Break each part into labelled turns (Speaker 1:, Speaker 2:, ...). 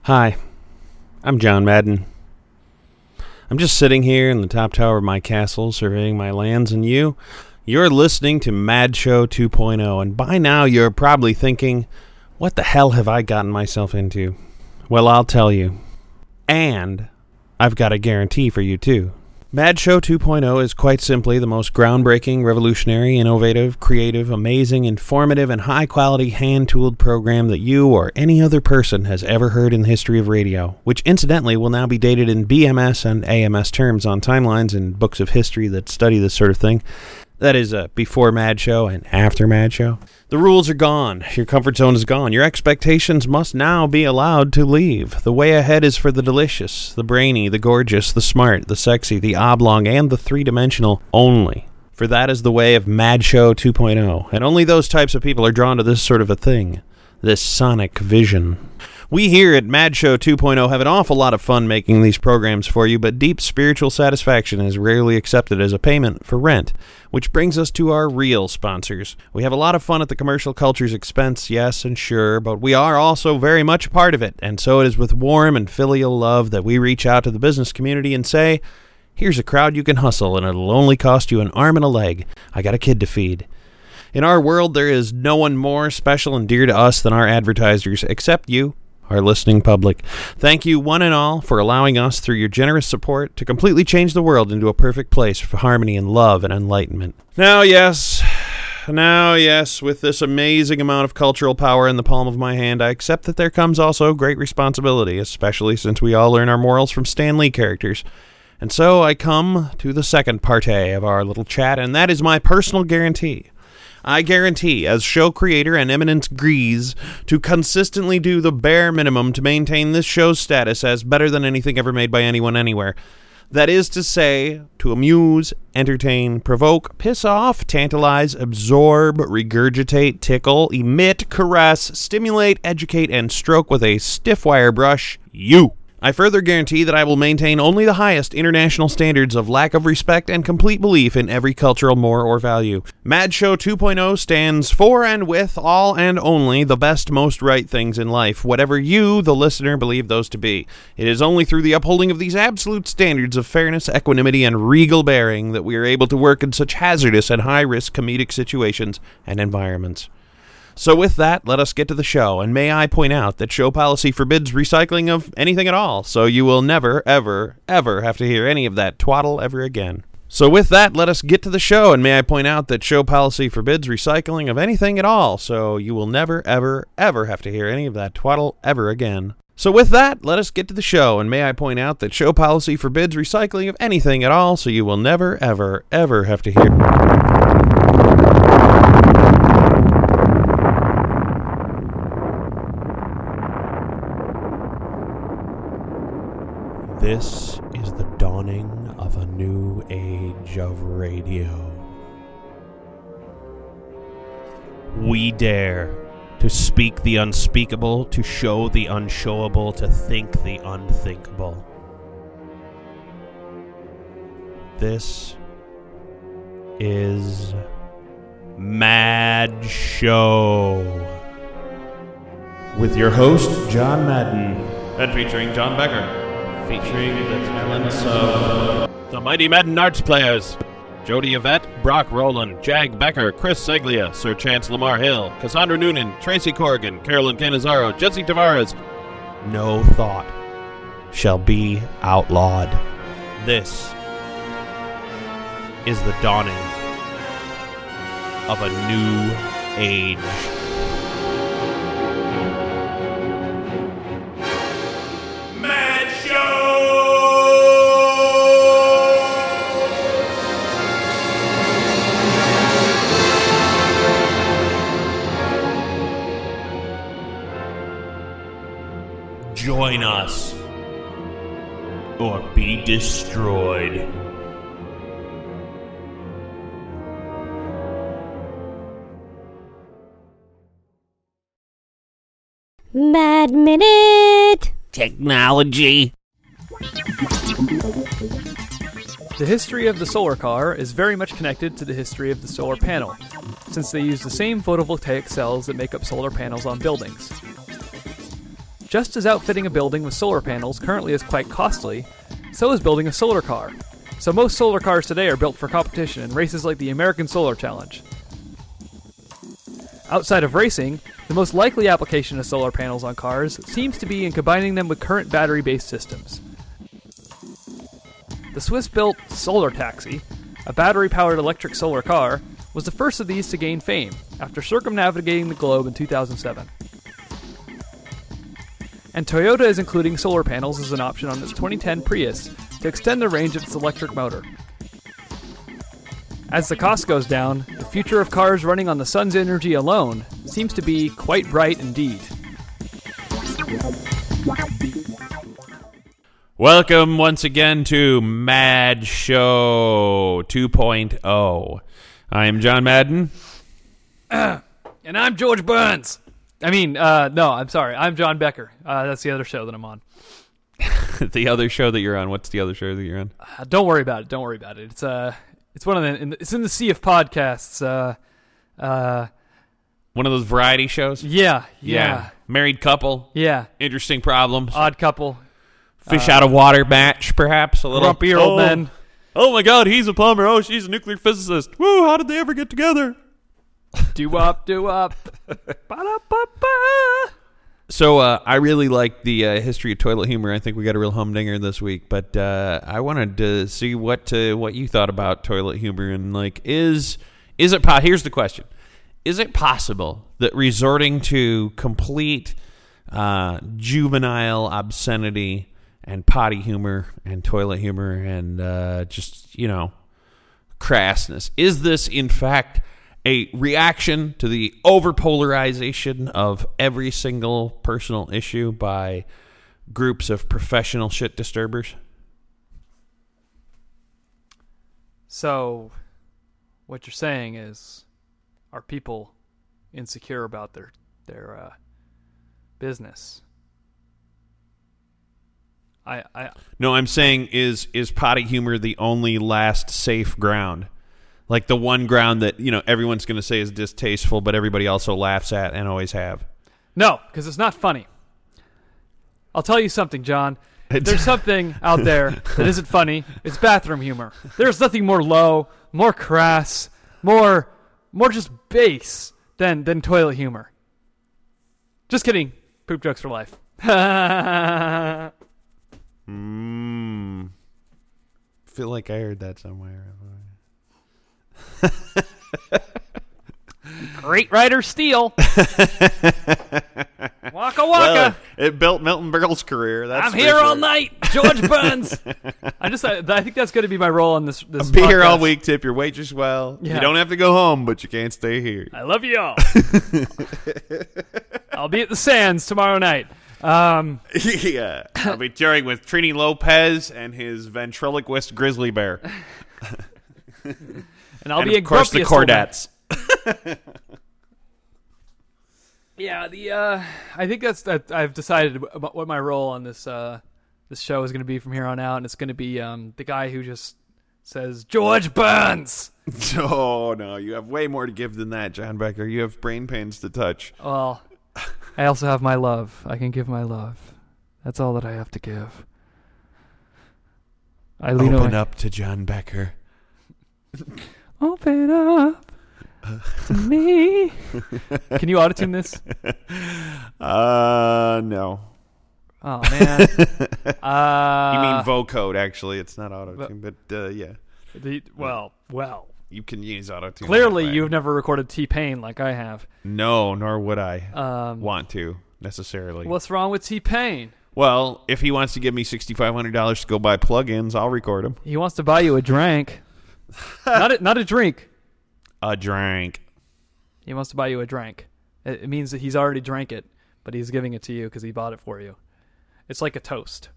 Speaker 1: Hi, I'm John Madden. I'm just sitting here in the top tower of my castle surveying my lands, and you're listening to Mad Show 2.0, and by now you're probably thinking, what the hell have I gotten myself into? Well, I'll tell you. And I've got a guarantee for you, too. Mad Show 2.0 is quite simply the most groundbreaking, revolutionary, innovative, creative, amazing, informative, and high-quality hand-tooled program that you or any other person has ever heard in the history of radio, which incidentally will now be dated in BMS and AMS terms on timelines and books of history that study this sort of thing. That is before Mad Show and after Mad Show. The rules are gone. Your comfort zone is gone. Your expectations must now be allowed to leave. The way ahead is for the delicious, the brainy, the gorgeous, the smart, the sexy, the oblong, and the three-dimensional only. For that is the way of Mad Show 2.0. And only those types of people are drawn to this sort of a thing. This sonic vision. We here at Mad Show 2.0 have an awful lot of fun making these programs for you, but deep spiritual satisfaction is rarely accepted as a payment for rent, which brings us to our real sponsors. We have a lot of fun at the commercial culture's expense, yes and sure, but we are also very much a part of it, and so it is with warm and filial love that we reach out to the business community and say, here's a crowd you can hustle, and it'll only cost you an arm and a leg. I got a kid to feed. In our world, there is no one more special and dear to us than our advertisers, except you, our listening public. Thank you one and all for allowing us, through your generous support, to completely change the world into a perfect place for harmony and love and enlightenment. Now yes, with this amazing amount of cultural power in the palm of my hand, I accept that there comes also great responsibility, especially since we all learn our morals from Stan Lee characters. And so I come to the second parte of our little chat, and that is my personal guarantee. I guarantee, as show creator and eminence Grease, to consistently do the bare minimum to maintain this show's status as better than anything ever made by anyone anywhere. That is to say, to amuse, entertain, provoke, piss off, tantalize, absorb, regurgitate, tickle, emit, caress, stimulate, educate, and stroke with a stiff wire brush, you. I further guarantee that I will maintain only the highest international standards of lack of respect and complete belief in every cultural more or value. Mad Show 2.0 stands for and with all and only the best, most right things in life, whatever you, the listener, believe those to be. It is only through the upholding of these absolute standards of fairness, equanimity, and regal bearing that we are able to work in such hazardous and high-risk comedic situations and environments. So with that, let us get to the show, and may I point out that show policy forbids recycling of anything at all, so you will never, ever, ever have to hear any of that twaddle ever again. So with that, let us get to the show, and may I point out that show policy forbids recycling of anything at all, so you will never, ever, ever have to hear any of that twaddle ever again. So with that, let us get to the show, and may I point out that show policy forbids recycling of anything at all, so you will never, ever, ever have to hear... This is the dawning of a new age of radio. We dare to speak the unspeakable, to show the unshowable, to think the unthinkable. This is Mad Show. With your host, John Madden. And featuring John Becker. Featuring the talents of the Mighty Madden Arts players, Jody Yvette, Brock Rowland, Jag Becker, Chris Seglia, Sir Chance Lamar Hill, Cassandra Noonan, Tracy Corrigan, Carolyn Canizaro, Jesse Tavares. No thought shall be outlawed. This is the dawning of a new age. Join us, or be destroyed.
Speaker 2: Mad Minute!
Speaker 1: Technology.
Speaker 3: The history of the solar car is very much connected to the history of the solar panel, since they use the same photovoltaic cells that make up solar panels on buildings. Just as outfitting a building with solar panels currently is quite costly, so is building a solar car. So most solar cars today are built for competition in races like the American Solar Challenge. Outside of racing, the most likely application of solar panels on cars seems to be in combining them with current battery-based systems. The Swiss-built Solar Taxi, a battery-powered electric solar car, was the first of these to gain fame after circumnavigating the globe in 2007. And Toyota is including solar panels as an option on its 2010 Prius to extend the range of its electric motor. As the cost goes down, the future of cars running on the sun's energy alone seems to be quite bright indeed.
Speaker 1: Welcome once again to Mad Show 2.0. I am John Madden.
Speaker 3: And I'm George Burns. I'm sorry. I'm John Becker. That's the other show that I'm on.
Speaker 1: The other show that you're on. What's the other show that you're on?
Speaker 3: Don't worry about it. Don't worry about it. It's one of the. It's in the sea of podcasts.
Speaker 1: One of those variety shows?
Speaker 3: Yeah.
Speaker 1: Married couple?
Speaker 3: Yeah.
Speaker 1: Interesting problems?
Speaker 3: Odd couple.
Speaker 1: Fish out of water match, perhaps? A little
Speaker 3: Grumpy old men.
Speaker 1: Oh my god, he's a plumber. Oh, she's a nuclear physicist. Woo, how did they ever get together?
Speaker 3: Do-up. Ba-da-ba-ba.
Speaker 1: So I really like the history of toilet humor. I think we got a real humdinger this week, but I wanted to see what you thought about toilet humor and here's the question: is it possible that resorting to complete juvenile obscenity and potty humor and toilet humor and crassness, is this in fact a reaction to the overpolarization of every single personal issue by groups of professional shit disturbers?
Speaker 3: So, what you're saying is, are people insecure about their business?
Speaker 1: No, I'm saying is potty humor the only last safe ground? Like the one ground that, everyone's going to say is distasteful, but everybody also laughs at and always have.
Speaker 3: No, because it's not funny. I'll tell you something, John. There's something out there that isn't funny. It's bathroom humor. There's nothing more low, more crass, more just base than toilet humor. Just kidding. Poop jokes for life.
Speaker 1: Feel like I heard that somewhere.
Speaker 3: Great Rider Steel. Waka waka.
Speaker 1: Well, it built Milton Berle's career.
Speaker 3: I'm here all night, George Burns. I think that's going to be my role on this.
Speaker 1: I'll be here all week. Tip your waitress well.
Speaker 3: Yeah.
Speaker 1: You don't have to go home, but you can't stay here.
Speaker 3: I love you all. I'll be at the Sands tomorrow night.
Speaker 1: Yeah, I'll be touring with Trini Lopez and his ventriloquist grizzly bear.
Speaker 3: And I'll
Speaker 1: and
Speaker 3: be
Speaker 1: of course the Cordettes.
Speaker 3: Yeah, I think I've decided about what my role on this show is going to be from here on out, and it's going to be the guy who just says George Burns.
Speaker 1: Oh no, you have way more to give than that, John Becker. You have brain pains to touch.
Speaker 3: Well, I also have my love. I can give my love. That's all that I have to give.
Speaker 1: Open up to John Becker.
Speaker 3: Open up to me. Can you auto-tune this?
Speaker 1: No.
Speaker 3: Oh, man.
Speaker 1: You mean vocode, actually. It's not auto-tune, but yeah.
Speaker 3: Well.
Speaker 1: You can use auto-tune.
Speaker 3: Clearly, you've never recorded T-Pain like I have.
Speaker 1: No, nor would I want to, necessarily.
Speaker 3: What's wrong with T-Pain?
Speaker 1: Well, if he wants to give me $6,500 to go buy plugins, I'll record him.
Speaker 3: He wants to buy you a drink. Not a drink.
Speaker 1: A drink.
Speaker 3: He wants to buy you a drink. It means that he's already drank it, but he's giving it to you because he bought it for you. It's like a toast.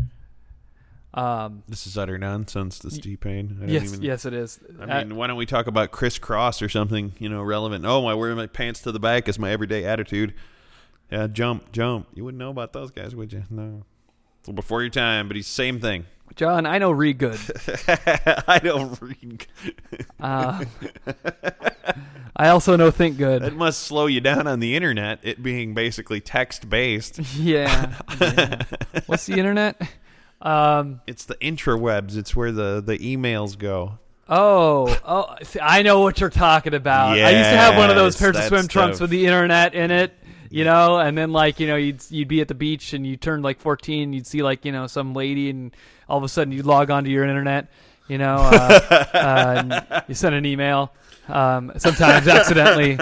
Speaker 1: This is utter nonsense, this T-Pain.
Speaker 3: Yes, it is.
Speaker 1: I mean, why don't we talk about Criss Cross or something, relevant? Oh, I wear my pants to the back is my everyday attitude. Yeah, jump. You wouldn't know about those guys, would you? No. So before your time, but he's the same thing.
Speaker 3: John, I know read good.
Speaker 1: I don't read.
Speaker 3: I also know Think Good.
Speaker 1: That must slow you down on the internet, it being basically text-based.
Speaker 3: Yeah. What's the internet?
Speaker 1: It's the intrawebs. It's where the emails go.
Speaker 3: Oh, see, I know what you're talking about.
Speaker 1: Yes,
Speaker 3: I used to have one of those pairs of
Speaker 1: that
Speaker 3: swim trunks
Speaker 1: stuff.
Speaker 3: with the internet in it, and then you'd be at the beach and you turned 14, you'd see some lady, and all of a sudden you'd log onto your internet, and you send an email, sometimes accidentally.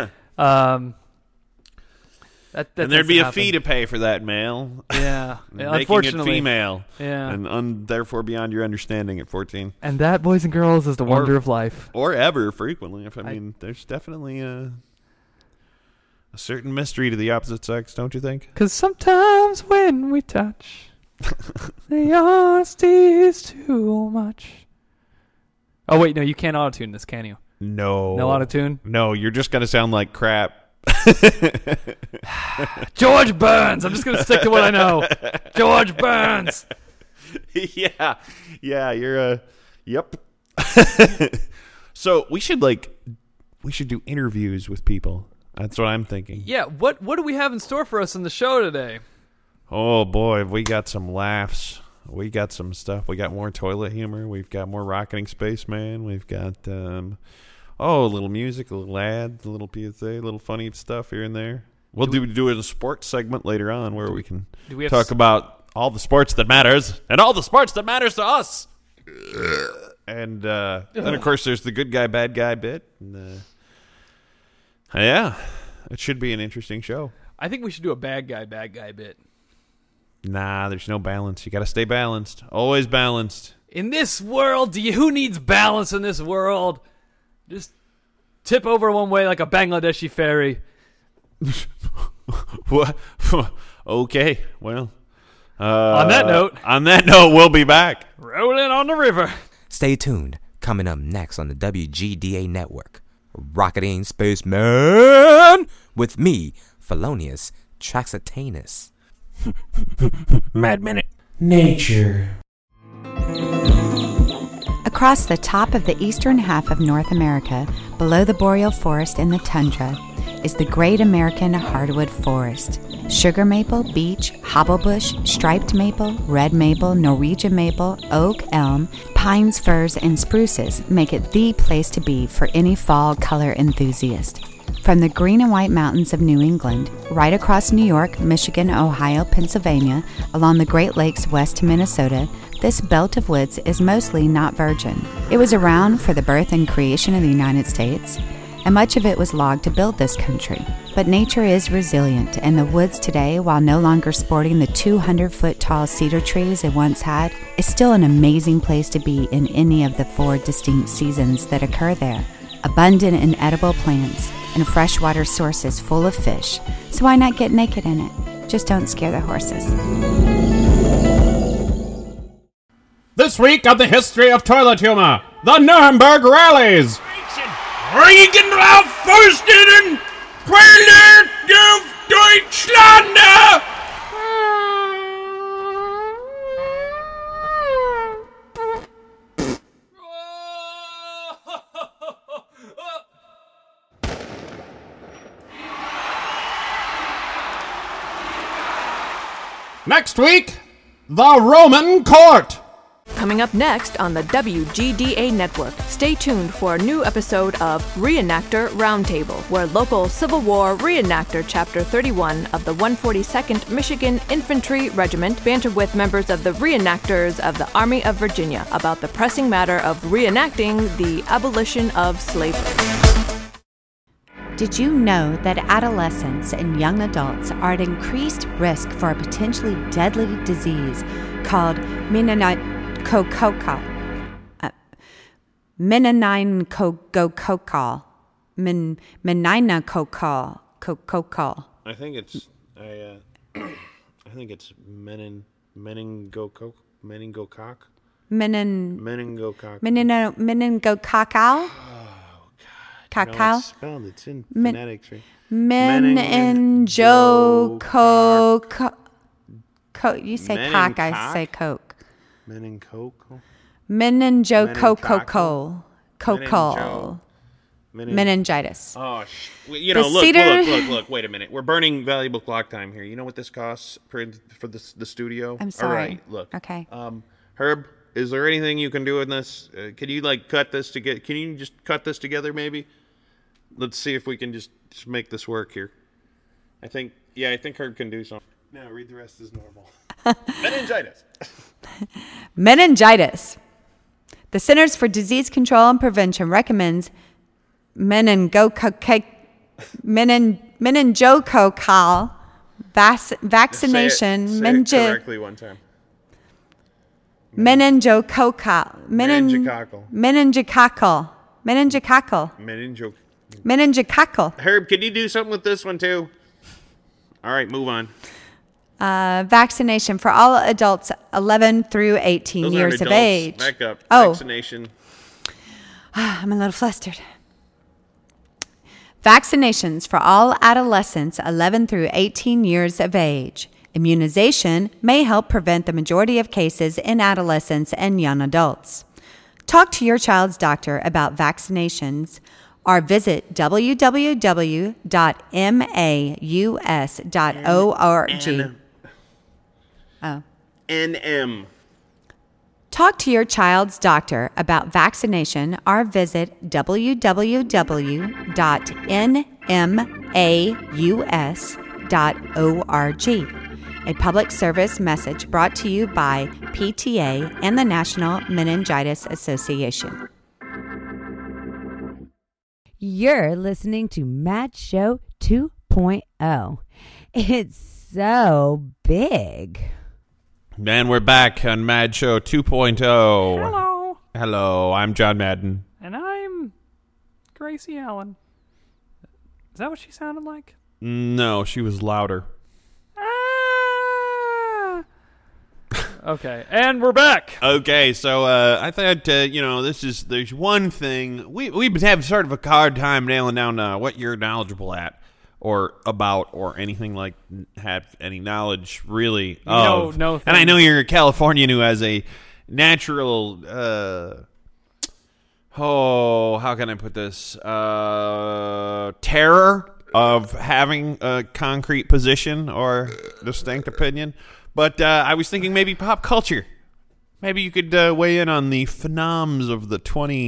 Speaker 3: That
Speaker 1: and there'd be a
Speaker 3: happen.
Speaker 1: fee to pay for that mail.
Speaker 3: Yeah,
Speaker 1: Making
Speaker 3: unfortunately.
Speaker 1: it female.
Speaker 3: Yeah,
Speaker 1: And therefore beyond your understanding at 14.
Speaker 3: and that, boys and girls, is the wonder of life.
Speaker 1: Or ever, frequently. I mean, there's definitely a certain mystery to the opposite sex, don't you think?
Speaker 3: Because sometimes when we touch, the honesty is too much. Oh, wait, no, you can't auto-tune this, can you?
Speaker 1: No.
Speaker 3: No auto-tune?
Speaker 1: No, you're just going to sound like crap.
Speaker 3: George Burns! I'm just going to stick to what I know. George Burns!
Speaker 1: Yeah, you're yep. So we should do interviews with people. That's what I'm thinking.
Speaker 3: Yeah, what do we have in store for us in the show today?
Speaker 1: Oh boy, we got some laughs. We got some stuff. We got more toilet humor. We've got more Rocketing Spaceman. We've got a little music, a little ad, a little PSA, a little funny stuff here and there. We'll do a sports segment later on where we can talk about all the sports that matters and all the sports that matters to us. And then, of course, there's the good guy, bad guy bit. And, yeah, it should be an interesting show.
Speaker 3: I think we should do a bad guy bit.
Speaker 1: Nah, there's no balance. You got to stay balanced. Always balanced.
Speaker 3: In this world, who needs balance in this world? Just tip over one way like a Bangladeshi ferry.
Speaker 1: What? Okay, well.
Speaker 3: On that
Speaker 1: note, we'll be back.
Speaker 3: Rolling on the river.
Speaker 4: Stay tuned. Coming up next on the WGDA network, Rocketing Spaceman with me, Felonious Traxatanus.
Speaker 1: Mad Minute. Nature.
Speaker 5: Across the top of the eastern half of North America, below the boreal forest in the tundra, is the Great American Hardwood Forest. Sugar maple, beech, hobblebush, striped maple, red maple, Norwegian maple, oak, elm, pines, firs, and spruces make it the place to be for any fall color enthusiast. From the green and white mountains of New England, right across New York, Michigan, Ohio, Pennsylvania, along the Great Lakes west to Minnesota, this belt of woods is mostly not virgin. It was around for the birth and creation of the United States, and much of it was logged to build this country. But nature is resilient, and the woods today, while no longer sporting the 200-foot-tall cedar trees it once had, is still an amazing place to be in any of the 4 distinct seasons that occur there. Abundant in edible plants and freshwater sources full of fish, so why not get naked in it? Just don't scare the horses.
Speaker 6: This week on the history of toilet humor, the Nuremberg rallies. Regen auf Fürsten, Quelle auf Deutschland! Next week, the Roman court.
Speaker 7: Coming up next on the WGDA network, stay tuned for a new episode of Reenactor Roundtable, where local Civil War reenactor Chapter 31 of the 142nd Michigan Infantry Regiment banter with members of the reenactors of the Army of Virginia about the pressing matter of reenacting the abolition of slavery.
Speaker 5: Did you know that adolescents and young adults are at increased risk for a potentially deadly disease called meningococcal? Meningococcal. Meningococcal.
Speaker 1: I think it's meningocock. Meningococcal.
Speaker 5: Meningococcal. Cacao.
Speaker 1: No, it's spelled. It's in phonetics, right?
Speaker 5: You say cock, I say coke.
Speaker 1: Meningococal.
Speaker 5: Meningococcal. Cocal. meningitis.
Speaker 1: Oh,
Speaker 5: The
Speaker 1: look,
Speaker 5: cedar-
Speaker 1: look. Wait a minute. We're burning valuable clock time here. You know what this costs for the studio?
Speaker 5: I'm sorry.
Speaker 1: All right, look.
Speaker 5: Okay.
Speaker 1: Herb, is there anything you can do in this? Can you cut this together? Can you just cut this together, maybe? Let's see if we can just make this work here. I think Herb can do something. No, read the rest as normal. Meningitis.
Speaker 5: Meningitis. The Centers for Disease Control and Prevention recommends meningococcal vaccination.
Speaker 1: Say it correctly one time.
Speaker 5: Meningococcal. Meningococcal.
Speaker 1: Herb, can you do something with this one too? All right, move on.
Speaker 5: Vaccination for all adults 11 through 18
Speaker 1: Those
Speaker 5: years
Speaker 1: aren't
Speaker 5: of
Speaker 1: adults.
Speaker 5: age.
Speaker 1: Back up.
Speaker 5: Oh.
Speaker 1: Vaccination.
Speaker 5: I'm a little flustered. Vaccinations for all adolescents 11 through 18 years of age. Immunization may help prevent the majority of cases in adolescents and young adults. Talk to your child's doctor about vaccinations or visit www.maus.org.
Speaker 1: NM.
Speaker 5: Talk to your child's doctor about vaccination or visit www.nmaus.org. A public service message brought to you by PTA and the National Meningitis Association.
Speaker 2: You're listening to Mad Show 2.0. It's so big.
Speaker 1: And we're back on Mad Show 2.0.
Speaker 3: Hello.
Speaker 1: Hello, I'm John Madden.
Speaker 3: And I'm Gracie Allen. Is that what she sounded like?
Speaker 1: No, she was louder.
Speaker 3: Okay, and we're back.
Speaker 1: Okay, so I thought, there's one thing. We've been having sort of a hard time nailing down what you're knowledgeable at or about or anything like have any knowledge really of.
Speaker 3: No
Speaker 1: and I know you're a Californian who has a natural, how can I put this? Terror of having a concrete position or distinct opinion. But I was thinking maybe pop culture. Maybe you could weigh in on the phenoms of the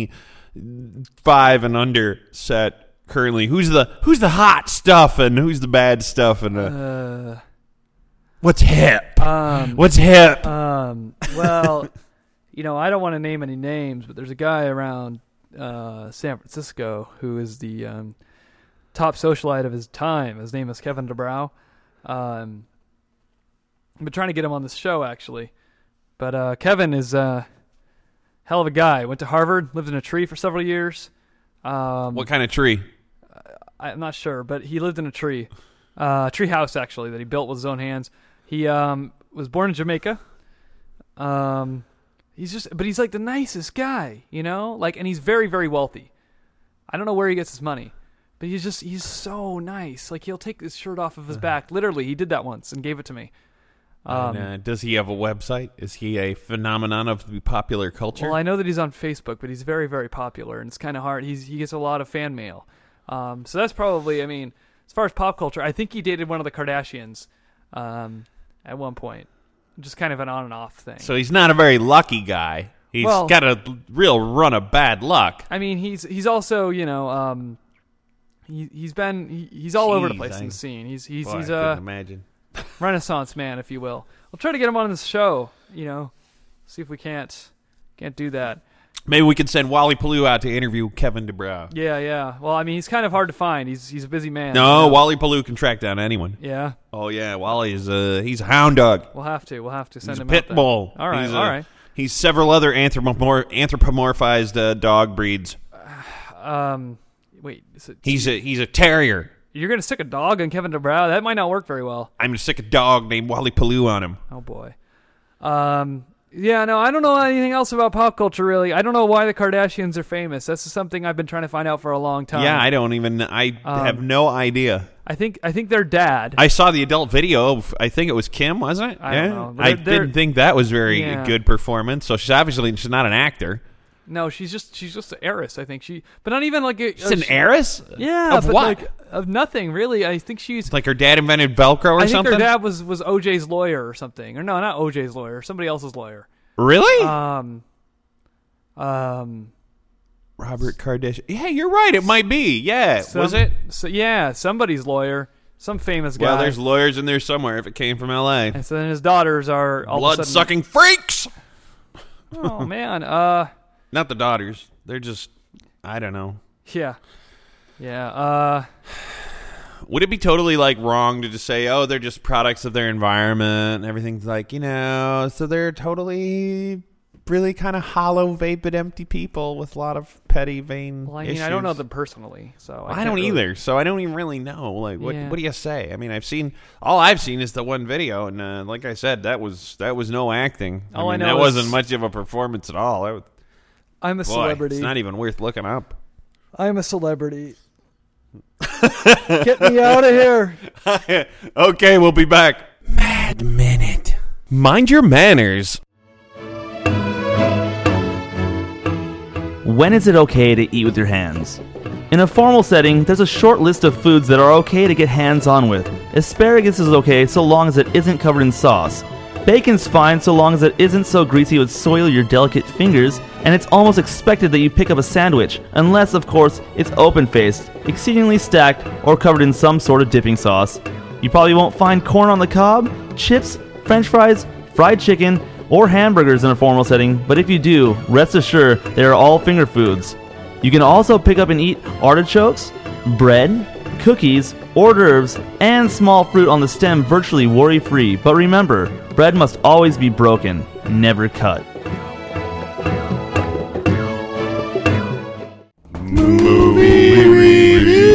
Speaker 1: 25 and under set currently. Who's the hot stuff and who's the bad stuff and what's hip? What's hip?
Speaker 3: Well, I don't want to name any names, but there's a guy around San Francisco who is the top socialite of his time. His name is Kevin DeBrow. I've been trying to get him on this show, actually. But Kevin is a hell of a guy. Went to Harvard, lived in a tree for several years.
Speaker 1: What kind of tree?
Speaker 3: I'm not sure, but he lived in a tree. Tree house, actually, that he built with his own hands. He was born in Jamaica. He's like the nicest guy, and he's very, very wealthy. I don't know where he gets his money, but he's so nice. Like, he'll take his shirt off of his back. Literally, he did that once and gave it to me.
Speaker 1: Does he have a website? Is he a phenomenon of the popular culture?
Speaker 3: Well, I know that he's on Facebook, but he's very, very popular, and it's kind of hard. He gets a lot of fan mail. So that's probably, as far as pop culture, I think he dated one of the Kardashians at one point. Just kind of an on and off thing.
Speaker 1: So he's not a very lucky guy. He's got a real run of bad luck.
Speaker 3: He's also, he's all over the place in the scene. He's
Speaker 1: I couldn't imagine.
Speaker 3: Renaissance man, if you will. We'll try to get him on this show, see if we can't do that.
Speaker 1: Maybe we could send Wally Paloo out to interview Kevin DeBrow.
Speaker 3: Yeah. Well, he's kind of hard to find. He's a busy man.
Speaker 1: No, Wally Paloo can track down anyone.
Speaker 3: Yeah.
Speaker 1: Oh yeah, Wally is he's a hound dog.
Speaker 3: We'll have to send him
Speaker 1: a pit
Speaker 3: out
Speaker 1: bull.
Speaker 3: All right.
Speaker 1: He's several other anthropomorphized dog breeds.
Speaker 3: Wait.
Speaker 1: He's a terrier.
Speaker 3: You're going to stick a dog on Kevin DeBrow? That might not work very well.
Speaker 1: I'm going to stick a dog named Wally Paloo on him.
Speaker 3: Oh, boy. Yeah, no, I don't know anything else about pop culture, really. I don't know why the Kardashians are famous. That's something I've been trying to find out for a long time.
Speaker 1: Yeah, I have no idea.
Speaker 3: I think their dad.
Speaker 1: I saw the adult video of, I think it was Kim, wasn't it?
Speaker 3: I don't know.
Speaker 1: I didn't think that was very good performance. So she's not an actor.
Speaker 3: No, she's just an heiress. I think but not even like
Speaker 1: she's an heiress.
Speaker 3: Yeah,
Speaker 1: of
Speaker 3: but
Speaker 1: what?
Speaker 3: Like, of nothing really. I think she's
Speaker 1: like her dad invented Velcro or something.
Speaker 3: I think her dad was OJ's lawyer or something. Or no, not OJ's lawyer. Somebody else's lawyer.
Speaker 1: Really?
Speaker 3: Robert
Speaker 1: Kardashian. Yeah, you're right. It might be. Yeah, was it?
Speaker 3: So, yeah, somebody's lawyer. Some famous guy.
Speaker 1: Well, there's lawyers in there somewhere if it came from L.A.
Speaker 3: And so then his daughters are all
Speaker 1: blood-sucking freaks.
Speaker 3: Oh, man.
Speaker 1: Not the daughters. They're just, I don't know.
Speaker 3: Yeah. Yeah.
Speaker 1: Would it be totally, like, wrong to just say, oh, they're just products of their environment and everything's like, so they're totally really kind of hollow, vapid, empty people with a lot of petty, vain issues.
Speaker 3: I don't know them personally, so
Speaker 1: I don't either. So I don't even really know. Like, what do you say? I mean, all I've seen is the one video, and like I said, that was no acting. I know that wasn't much of a performance at all.
Speaker 3: I'm a celebrity.
Speaker 1: It's not even worth looking up.
Speaker 3: I'm a celebrity. Get me out of here.
Speaker 1: Okay, we'll be back. Mad Minute. Mind your manners.
Speaker 8: When is it okay to eat with your hands? In a formal setting, there's a short list of foods that are okay to get hands-on with. Asparagus is okay so long as it isn't covered in sauce. Bacon's fine so long as it isn't so greasy it would soil your delicate fingers, and it's almost expected that you pick up a sandwich, unless, of course, it's open-faced, exceedingly stacked, or covered in some sort of dipping sauce. You probably won't find corn on the cob, chips, french fries, fried chicken, or hamburgers in a formal setting, but if you do, rest assured they are all finger foods. You can also pick up and eat artichokes, bread, cookies, hors d'oeuvres, and small fruit on the stem virtually worry-free. But remember, bread must always be broken, never cut.
Speaker 1: Movie review.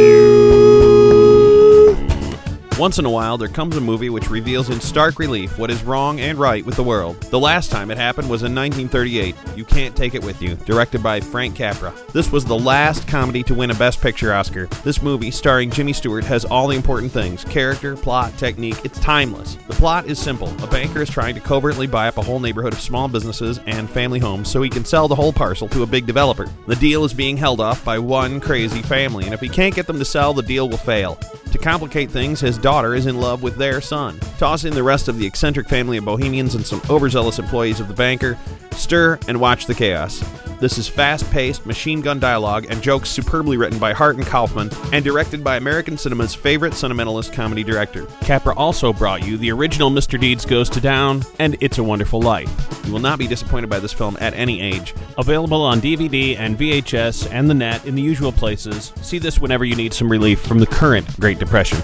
Speaker 1: Once in a while, there comes a movie which reveals in stark relief what is wrong and right with the world. The last time it happened was in 1938, You Can't Take It With You, directed by Frank Capra. This was the last comedy to win a Best Picture Oscar. This movie, starring Jimmy Stewart, has all the important things: character, plot, technique. It's timeless. The plot is simple. A banker is trying to covertly buy up a whole neighborhood of small businesses and family homes so he can sell the whole parcel to a big developer. The deal is being held off by one crazy family, and if he can't get them to sell, the deal will fail. To complicate things, his daughter is in love with their son. Toss in the rest of the eccentric family of bohemians and some overzealous employees of the banker. Stir and watch the chaos. This is fast-paced, machine-gun dialogue and jokes superbly written by Hart and Kaufman and directed by American cinema's favorite sentimentalist comedy director. Capra also brought you the original Mr. Deeds Goes to Town and It's a Wonderful Life. You will not be disappointed by this film at any age. Available on DVD and VHS and the net in the usual places. See this whenever you need some relief from the current Great Depression.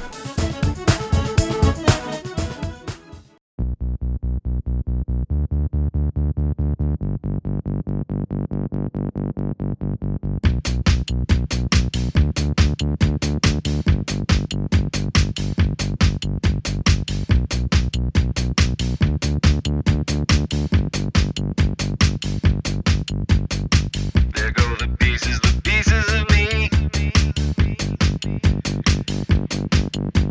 Speaker 9: There go the pieces of me.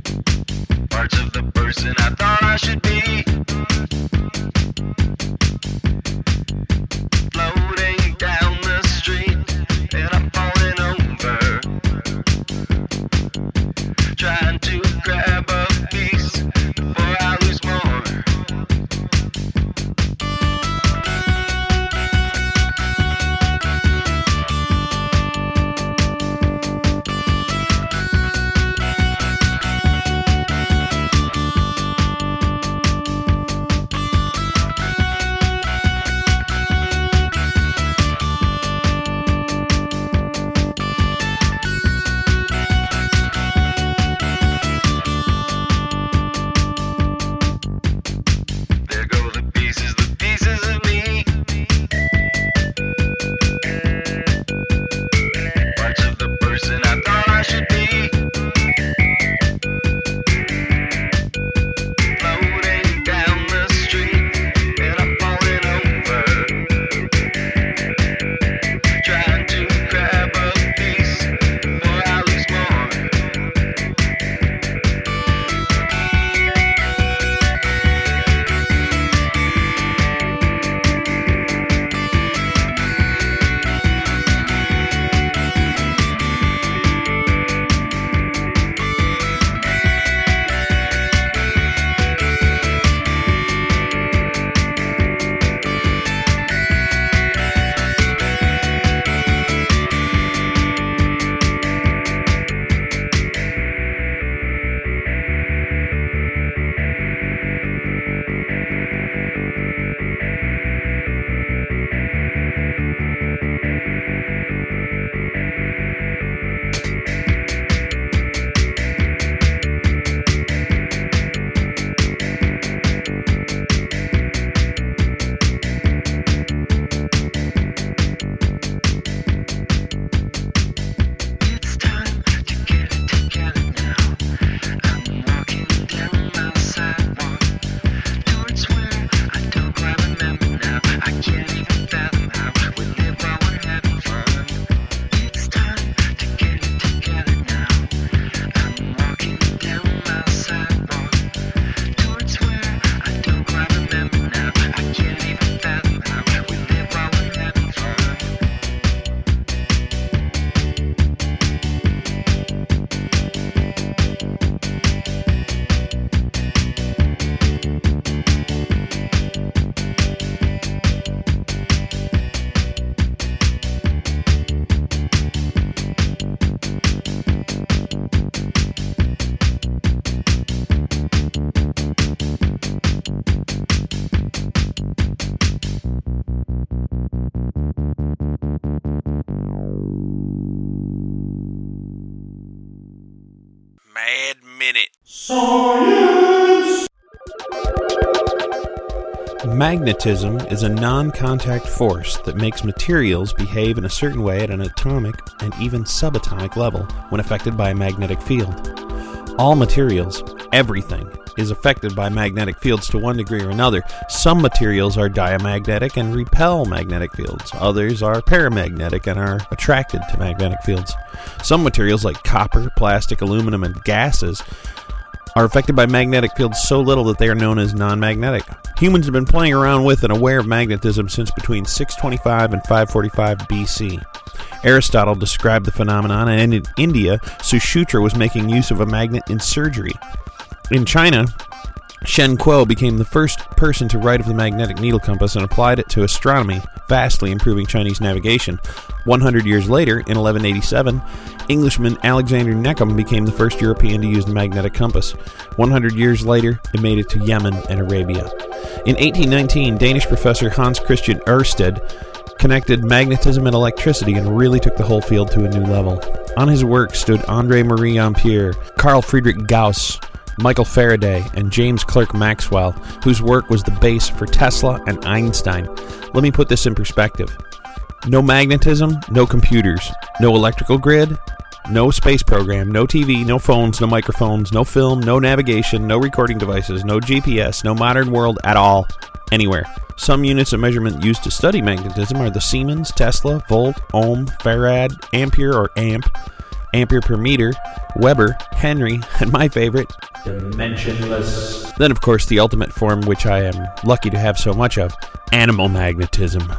Speaker 1: Magnetism is a non-contact force that makes materials behave in a certain way at an atomic and even subatomic level when affected by a magnetic field. All materials, everything, is affected by magnetic fields to one degree or another. Some materials are diamagnetic and repel magnetic fields. Others are paramagnetic and are attracted to magnetic fields. Some materials like copper, plastic, aluminum, and gases are affected by magnetic fields so little that they are known as non-magnetic. Humans have been playing around with and aware of magnetism since between 625 and 545 BC. Aristotle described the phenomenon, and in India, Sushruta was making use of a magnet in surgery. In China, Shen Kuo became the first person to write of the magnetic needle compass and applied it to astronomy, vastly improving Chinese navigation. 100 years later, in 1187, Englishman Alexander Neckham became the first European to use the magnetic compass. 100 years later, it made it to Yemen and Arabia. In 1819, Danish professor Hans Christian Ørsted connected magnetism and electricity and really took the whole field to a new level. On his work stood André-Marie Ampère, Carl Friedrich Gauss, Michael Faraday, and James Clerk Maxwell, whose work was the base for Tesla and Einstein. Let me put this in perspective. No magnetism, no computers, no electrical grid, no space program, no TV, no phones, no microphones, no film, no navigation, no recording devices, no GPS, no modern world at all, anywhere. Some units of measurement used to study magnetism are the Siemens, Tesla, volt, ohm, farad, ampere or amp, ampere per meter, Weber, Henry, and my favorite, dimensionless. Then, of course, the ultimate form, which I am lucky to have so much of, animal magnetism.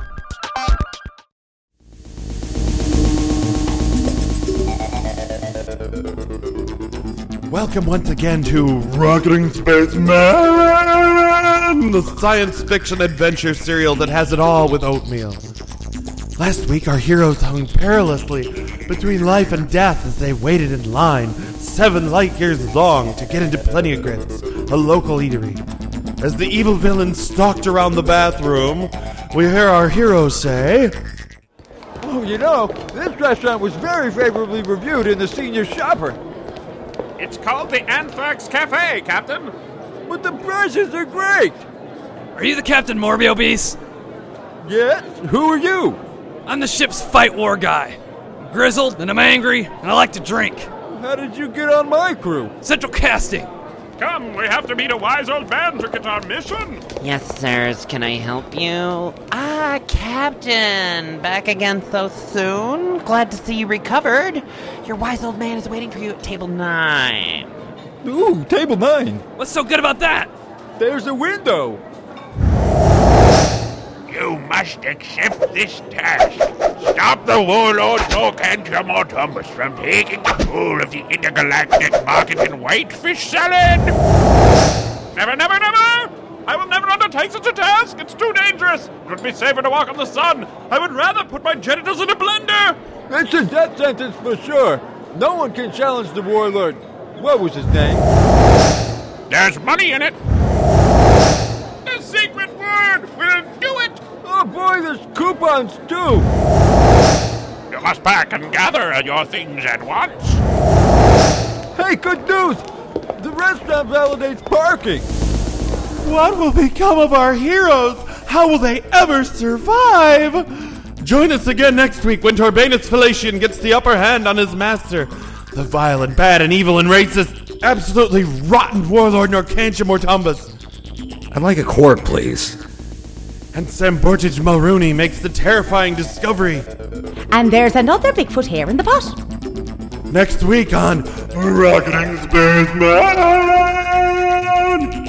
Speaker 9: Welcome once again to Rocketing Spaceman, the science fiction adventure serial that has it all with oatmeal. Last week, our heroes hung perilously between life and death as they waited in line 7 light years long to get into Plenty of Grits, a local eatery. As the evil villain stalked around the bathroom, we hear our heroes say,
Speaker 10: "Oh, you know, this restaurant was very favorably reviewed in the Senior Shopper.
Speaker 6: It's called the Anthrax Cafe, Captain.
Speaker 10: But the prices are great."
Speaker 11: Are you the Captain Morbiobese?
Speaker 10: Yes? Who are you?
Speaker 11: I'm the ship's fight war guy. I'm grizzled, and I'm angry, and I like to drink.
Speaker 10: How did you get on my crew?
Speaker 11: Central Casting.
Speaker 6: Come, we have to meet a wise old man to get our mission.
Speaker 12: Yes, sirs, can I help you? Ah, Captain, back again so soon? Glad to see you recovered. Your wise old man is waiting for you at table 9.
Speaker 10: Ooh, table 9.
Speaker 11: What's so good about that?
Speaker 10: There's a window.
Speaker 6: You must accept this task. Stop the warlord Norcantia Mortumbus from taking control of the intergalactic market in whitefish salad. Never, never, never! I will never undertake such a task. It's too dangerous. It would be safer to walk on the sun. I would rather put my genitals in a blender.
Speaker 10: It's a death sentence for sure. No one can challenge the warlord. What was his name?
Speaker 6: There's money in it. The secret word will do it.
Speaker 10: Oh boy, there's coupons too.
Speaker 6: You must pack and gather your things at once.
Speaker 10: Hey, good news! The restaurant validates parking.
Speaker 9: what will become of our heroes? How will they ever survive? Join us again next week when Torbanus Fallacian gets the upper hand on his master, the vile and bad and evil and racist, absolutely rotten warlord Norcantia Mortumbus.
Speaker 13: I'd like a quart, please.
Speaker 9: And Sam Bortage Mulrooney makes the terrifying discovery.
Speaker 14: And there's another Bigfoot hair in the pot.
Speaker 9: Next week on Rocketing Spaceman!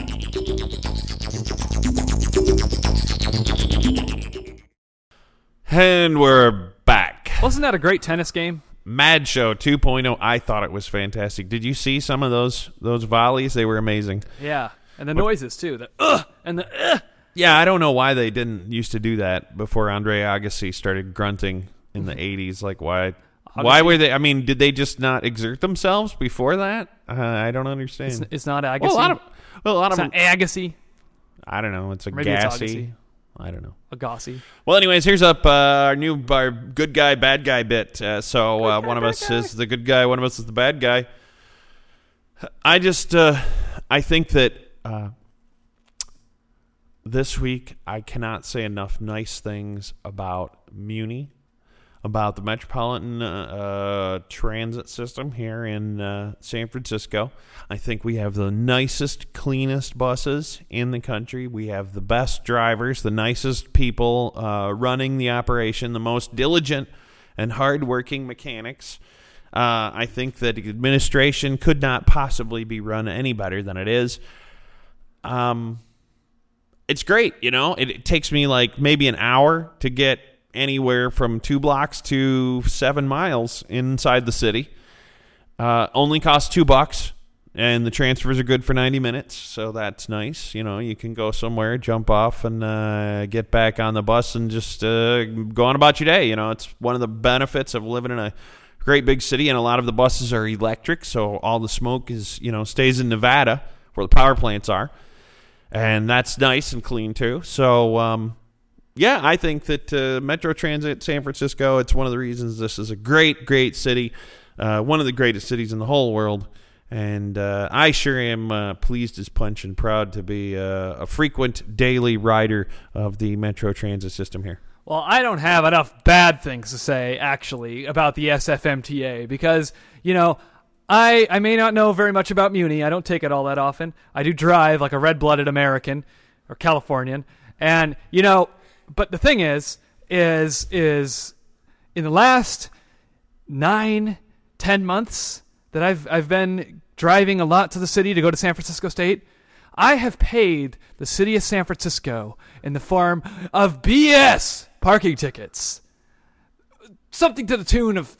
Speaker 1: And we're back.
Speaker 3: Wasn't that a great tennis game?
Speaker 1: Mad Show 2.0. I thought it was fantastic. Did you see some of those volleys? They were amazing.
Speaker 3: Yeah, and the noises too. The and the
Speaker 1: Yeah, I don't know why they didn't used to do that before Andre Agassi started grunting in the 80s. Like, why were they? I mean, did they just not exert themselves before that? I don't understand.
Speaker 3: It's not Agassi.
Speaker 1: Well, a lot of
Speaker 3: not Agassi.
Speaker 1: I don't know. It's a
Speaker 3: Maybe
Speaker 1: gassy.
Speaker 3: it's Agassi.
Speaker 1: I don't know.
Speaker 3: Agassi.
Speaker 1: Well, anyways, here's up our good guy, bad guy bit. So one of us is the good guy, one of us is the bad guy. I think that this week, I cannot say enough nice things about Muni, about the Metropolitan Transit System here in San Francisco. I think we have the nicest, cleanest buses in the country. We have the best drivers, the nicest people running the operation, the most diligent and hardworking mechanics. I think that administration could not possibly be run any better than it is. It's great, you know. It takes me like maybe an hour to get anywhere from 2 blocks to 7 miles inside the city. Only costs $2, and the transfers are good for 90 minutes, so that's nice. You know, you can go somewhere, jump off, and get back on the bus and just go on about your day. You know, it's one of the benefits of living in a great big city, and a lot of the buses are electric, so all the smoke stays in Nevada where the power plants are, and that's nice and clean too. So yeah, I think that Metro Transit San Francisco, it's one of the reasons this is a great, great city, one of the greatest cities in the whole world. And I sure am pleased as punch and proud to be a frequent daily rider of the Metro Transit system here.
Speaker 3: Well, I don't have enough bad things to say, actually, about the SFMTA because, you know, I may not know very much about Muni. I don't take it all that often. I do drive like a red-blooded American or Californian. And, you know, but the thing is in the last 9-10 months that I've been driving a lot to the city to go to San Francisco State, I have paid the city of San Francisco in the form of BS parking tickets. Something to the tune of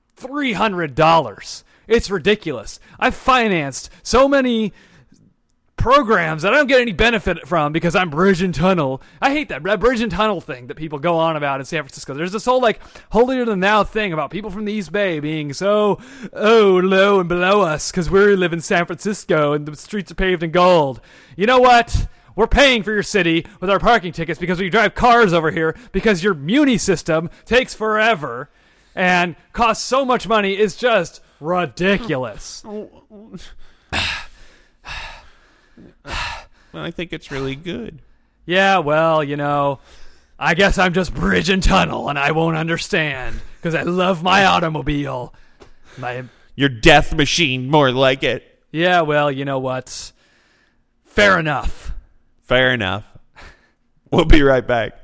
Speaker 3: $300. It's ridiculous. I've financed so many programs that I don't get any benefit from because I'm bridge and tunnel. I hate that bridge and tunnel thing that people go on about in San Francisco. There's this whole like holier than thou thing about people from the East Bay being so low and below us because we live in San Francisco and the streets are paved in gold. You know what? We're paying for your city with our parking tickets because we drive cars over here because your Muni system takes forever and costs so much money. It's just ridiculous.
Speaker 1: I think it's really good.
Speaker 3: Yeah, well, you know, I guess I'm just bridge and tunnel and I won't understand because I love my automobile.
Speaker 1: Your death machine, more like it.
Speaker 3: Yeah, well, you know what? Fair enough.
Speaker 1: Fair enough. We'll be right back.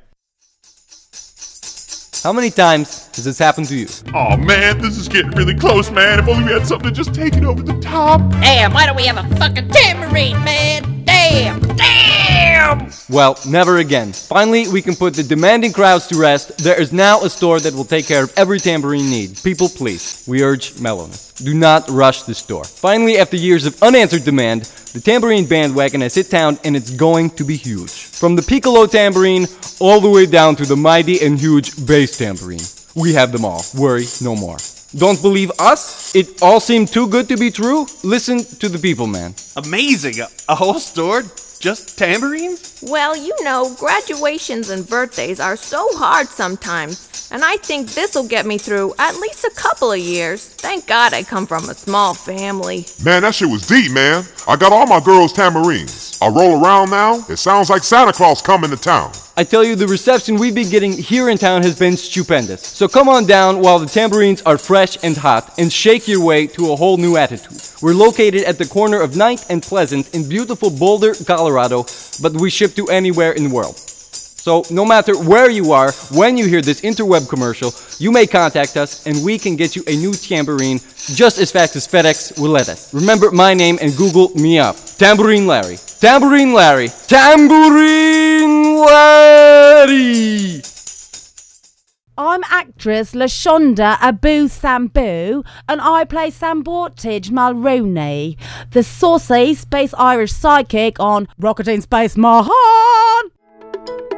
Speaker 15: How many times has this happened to you?
Speaker 6: Oh man, this is getting really close, man. If only we had something to just take it over the top.
Speaker 16: Damn, why don't we have a fucking tambourine, man? Damn!
Speaker 15: Well, never again. Finally, we can put the demanding crowds to rest. There is now a store that will take care of every tambourine need. People, please, we urge mellowness. Do not rush the store. Finally, after years of unanswered demand, the tambourine bandwagon has hit town and it's going to be huge. From the piccolo tambourine all the way down to the mighty and huge bass tambourine. We have them all. Worry no more. Don't believe us? It all seemed too good to be true? Listen to the people, man.
Speaker 1: Amazing. A whole store? Just tambourines?
Speaker 7: Well, you know, graduations and birthdays are so hard sometimes, and I think this'll get me through at least a couple of years. Thank God I come from a small family.
Speaker 6: Man, that shit was deep, man. I got all my girls' tambourines. I roll around now. It sounds like Santa Claus coming to town.
Speaker 15: I tell you, the reception we've been getting here in town has been stupendous. So come on down while the tambourines are fresh and hot and shake your way to a whole new attitude. We're located at the corner of 9th and Pleasant in beautiful Boulder, Colorado, but we ship to anywhere in the world. So no matter where you are, when you hear this interweb commercial, you may contact us and we can get you a new tambourine just as fast as FedEx will let us. Remember my name and Google me up. Tambourine Larry. Tambourine Larry. Tambourine Larry!
Speaker 14: I'm actress LaShonda Abu Sambu, and I play Sambortage Mulrooney, the saucy space Irish sidekick on Rocketing Space Mahan.
Speaker 1: I'm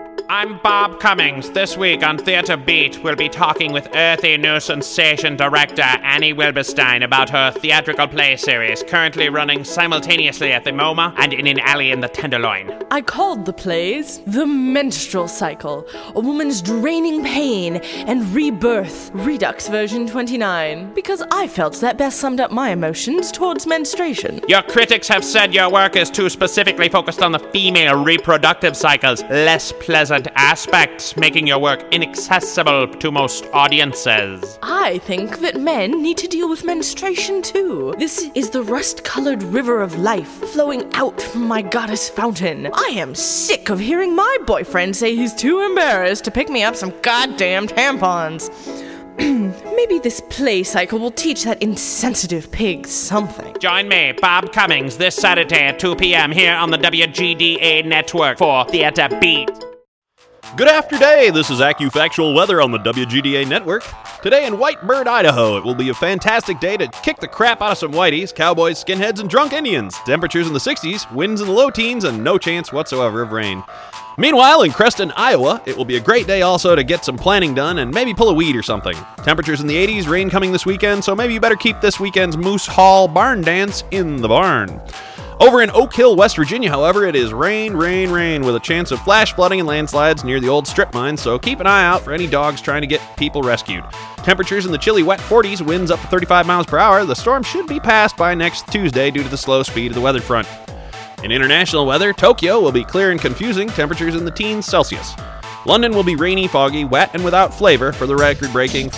Speaker 6: I'm Bob Cummings. This week on Theatre Beat, we'll be talking with earthy new sensation director Annie Wilberstein about her theatrical play series, currently running simultaneously at the MoMA and in an alley in the Tenderloin.
Speaker 17: I called the plays The Menstrual Cycle, a woman's draining pain and rebirth, Redux version 29, because I felt that best summed up my emotions towards menstruation.
Speaker 6: Your critics have said your work is too specifically focused on the female reproductive cycle's less pleasant aspects, making your work inaccessible to most audiences.
Speaker 17: I think that men need to deal with menstruation too. This is the rust-colored river of life flowing out from my goddess fountain. I am sick of hearing my boyfriend say he's too embarrassed to pick me up some goddamn tampons. Maybe this play cycle will teach that insensitive pig something.
Speaker 6: Join me, Bob Cummings, this Saturday at 2 p.m. here on the WGDA network for Theatre Beat.
Speaker 18: Good after day, this is AccuFactual Weather on the WGDA network. Today in Whitebird, Idaho, it will be a fantastic day to kick the crap out of some whiteys, cowboys, skinheads, and drunk Indians. Temperatures in the 60s, winds in the low teens, and no chance whatsoever of rain. Meanwhile, in Creston, Iowa, it will be a great day also to get some planning done and maybe pull a weed or something. Temperatures in the 80s, rain coming this weekend, so maybe you better keep this weekend's Moose Hall barn dance in the barn. Over in Oak Hill, West Virginia, however, it is rain, with a chance of flash flooding and landslides near the old strip mine, so keep an eye out for any dogs trying to get people rescued. Temperatures in the chilly wet 40s, winds up to 35 miles per hour. The storm should be passed by next Tuesday due to the slow speed of the weather front. In international weather, Tokyo will be clear and confusing, temperatures in the teens Celsius. London will be rainy, foggy, wet, and without flavor for the record-breaking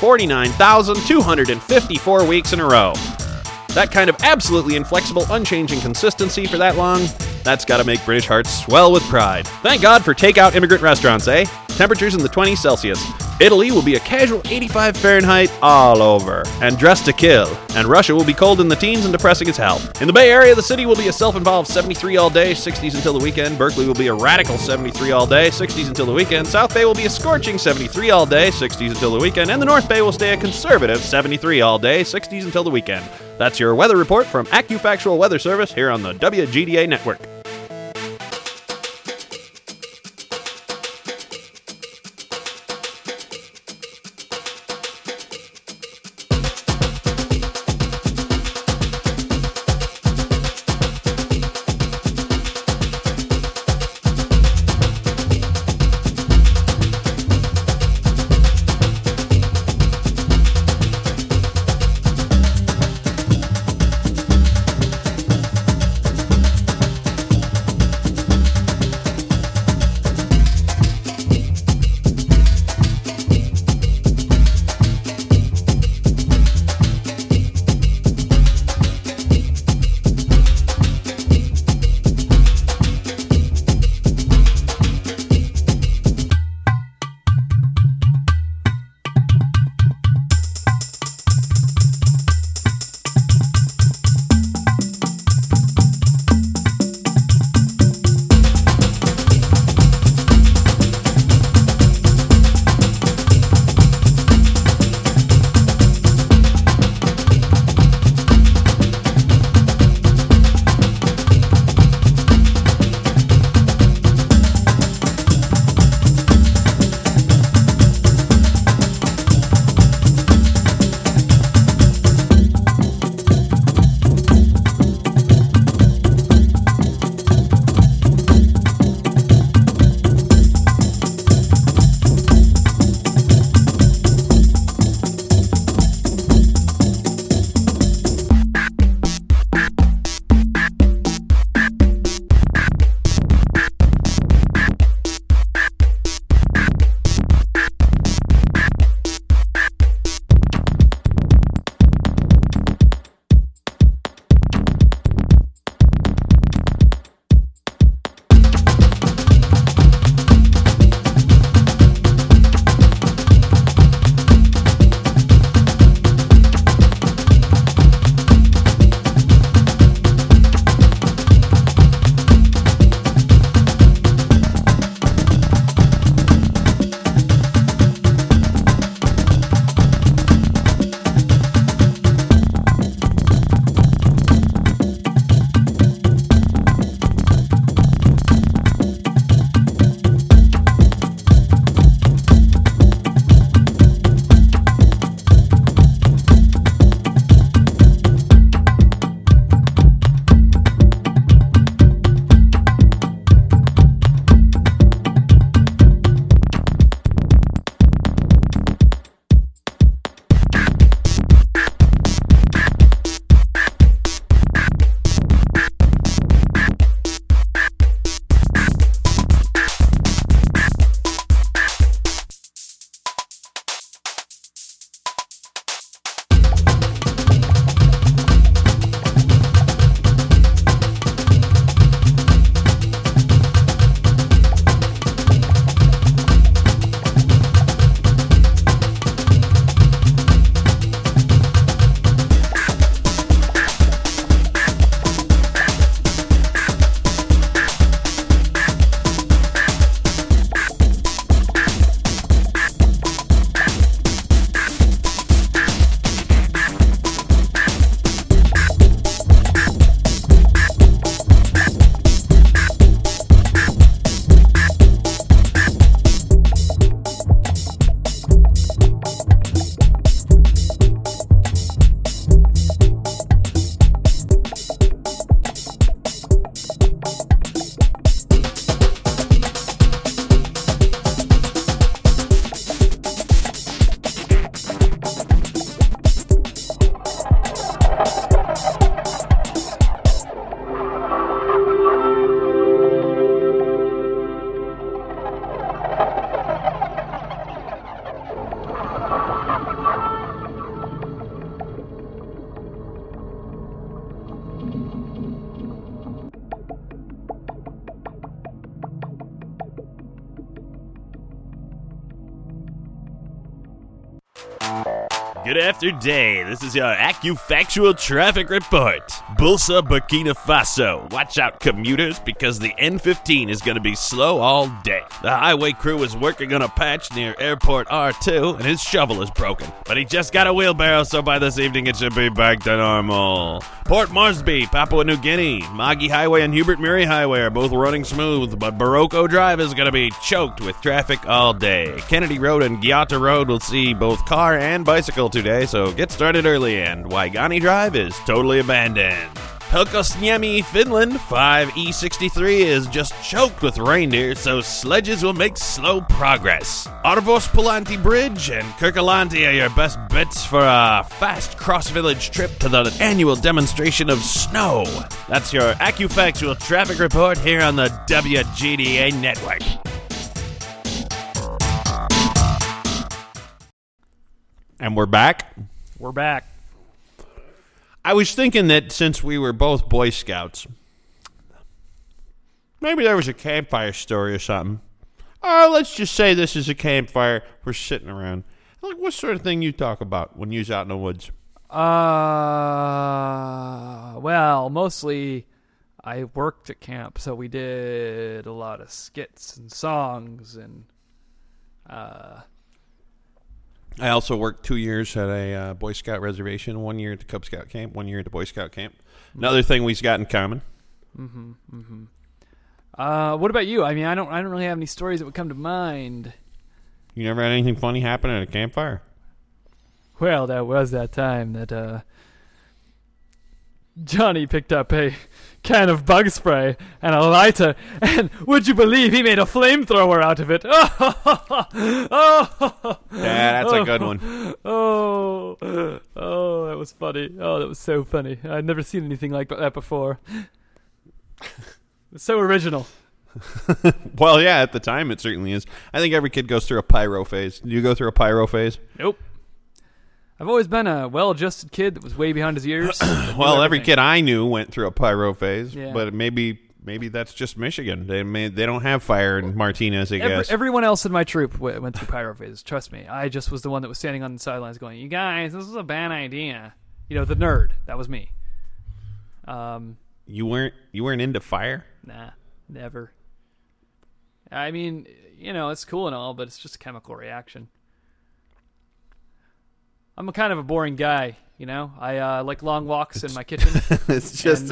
Speaker 18: 49,254 weeks in a row. That kind of absolutely inflexible, unchanging consistency for that long, that's gotta make British hearts swell with pride. Thank God for takeout immigrant restaurants, eh? Temperatures in the 20s Celsius. Italy will be a casual 85 Fahrenheit all over, and dressed to kill. And Russia will be cold in the teens and depressing as hell. In the Bay Area, the city will be a self-involved 73 all day, 60s until the weekend. Berkeley will be a radical 73 all day, 60s until the weekend. South Bay will be a scorching 73 all day, 60s until the weekend. And the North Bay will stay a conservative 73 all day, 60s until the weekend. That's your weather report from AccuFactual Weather Service here on the WGDA network. Good after day. This is your AccuFactual traffic report. Bulsa, Burkina Faso. Watch out, commuters, because the N15 is going to be slow all day. The highway crew is working on a patch near Airport R2, and his shovel is broken. But he just got a wheelbarrow, so by this evening it should be back to normal. Port Moresby, Papua New Guinea. Moggy Highway and Hubert Murray Highway are both running smooth, but Barocco Drive is going to be choked with traffic all day. Kennedy Road and Gyotta Road will see both car and bicycle today, so get started early, and Waigani Drive is totally abandoned. Pelkosniemi, Finland, 5E63 is just choked with reindeer, so sledges will make slow progress. Arvos-Pulanti Bridge and Kirkkalanti are your best bets for a fast cross-village trip to the annual demonstration of snow. That's your AccuFactual traffic report here on the WGDA Network.
Speaker 1: And we're back.
Speaker 3: We're back.
Speaker 1: I was thinking that since we were both Boy Scouts, maybe there was a campfire story or something. Or let's just say this is a campfire. We're sitting around. Like, what sort of thing you talk about when you're out in the woods?
Speaker 3: Well, mostly I worked at camp, so we did a lot of skits and songs and
Speaker 1: I also worked 2 years at a Boy Scout reservation, 1 year at the Cub Scout camp, 1 year at the Boy Scout camp. Another thing we've got in common.
Speaker 3: What about you? I mean, I don't really have any stories that would come to mind.
Speaker 1: You never had anything funny happen at a campfire?
Speaker 3: Well, that was that time that Johnny picked up a can of bug spray and a lighter, and would you believe he made a flamethrower out of it?
Speaker 1: Yeah, that's a good one.
Speaker 3: Oh, that was funny. Oh, that was so funny. I'd never seen anything like that before. It's so original.
Speaker 1: Well, yeah, at the time it certainly is. I think every kid goes through a pyro phase. Do you go through a pyro phase?
Speaker 3: Nope. I've always been a well-adjusted kid that was way behind his ears.
Speaker 1: Well, every kid I knew went through a pyro phase,
Speaker 3: Yeah.
Speaker 1: but maybe that's just Michigan. They don't have fire in Martinez, I guess.
Speaker 3: Everyone else in my troop went through pyro phases. Trust me. I just was the one that was standing on the sidelines going, "You guys, this is a bad idea." You know, the nerd. That was me.
Speaker 1: You weren't into fire?
Speaker 3: Nah, never. I mean, you know, it's cool and all, but it's just a chemical reaction. I'm a kind of a boring guy, you know. I like long walks in my kitchen.
Speaker 1: It's just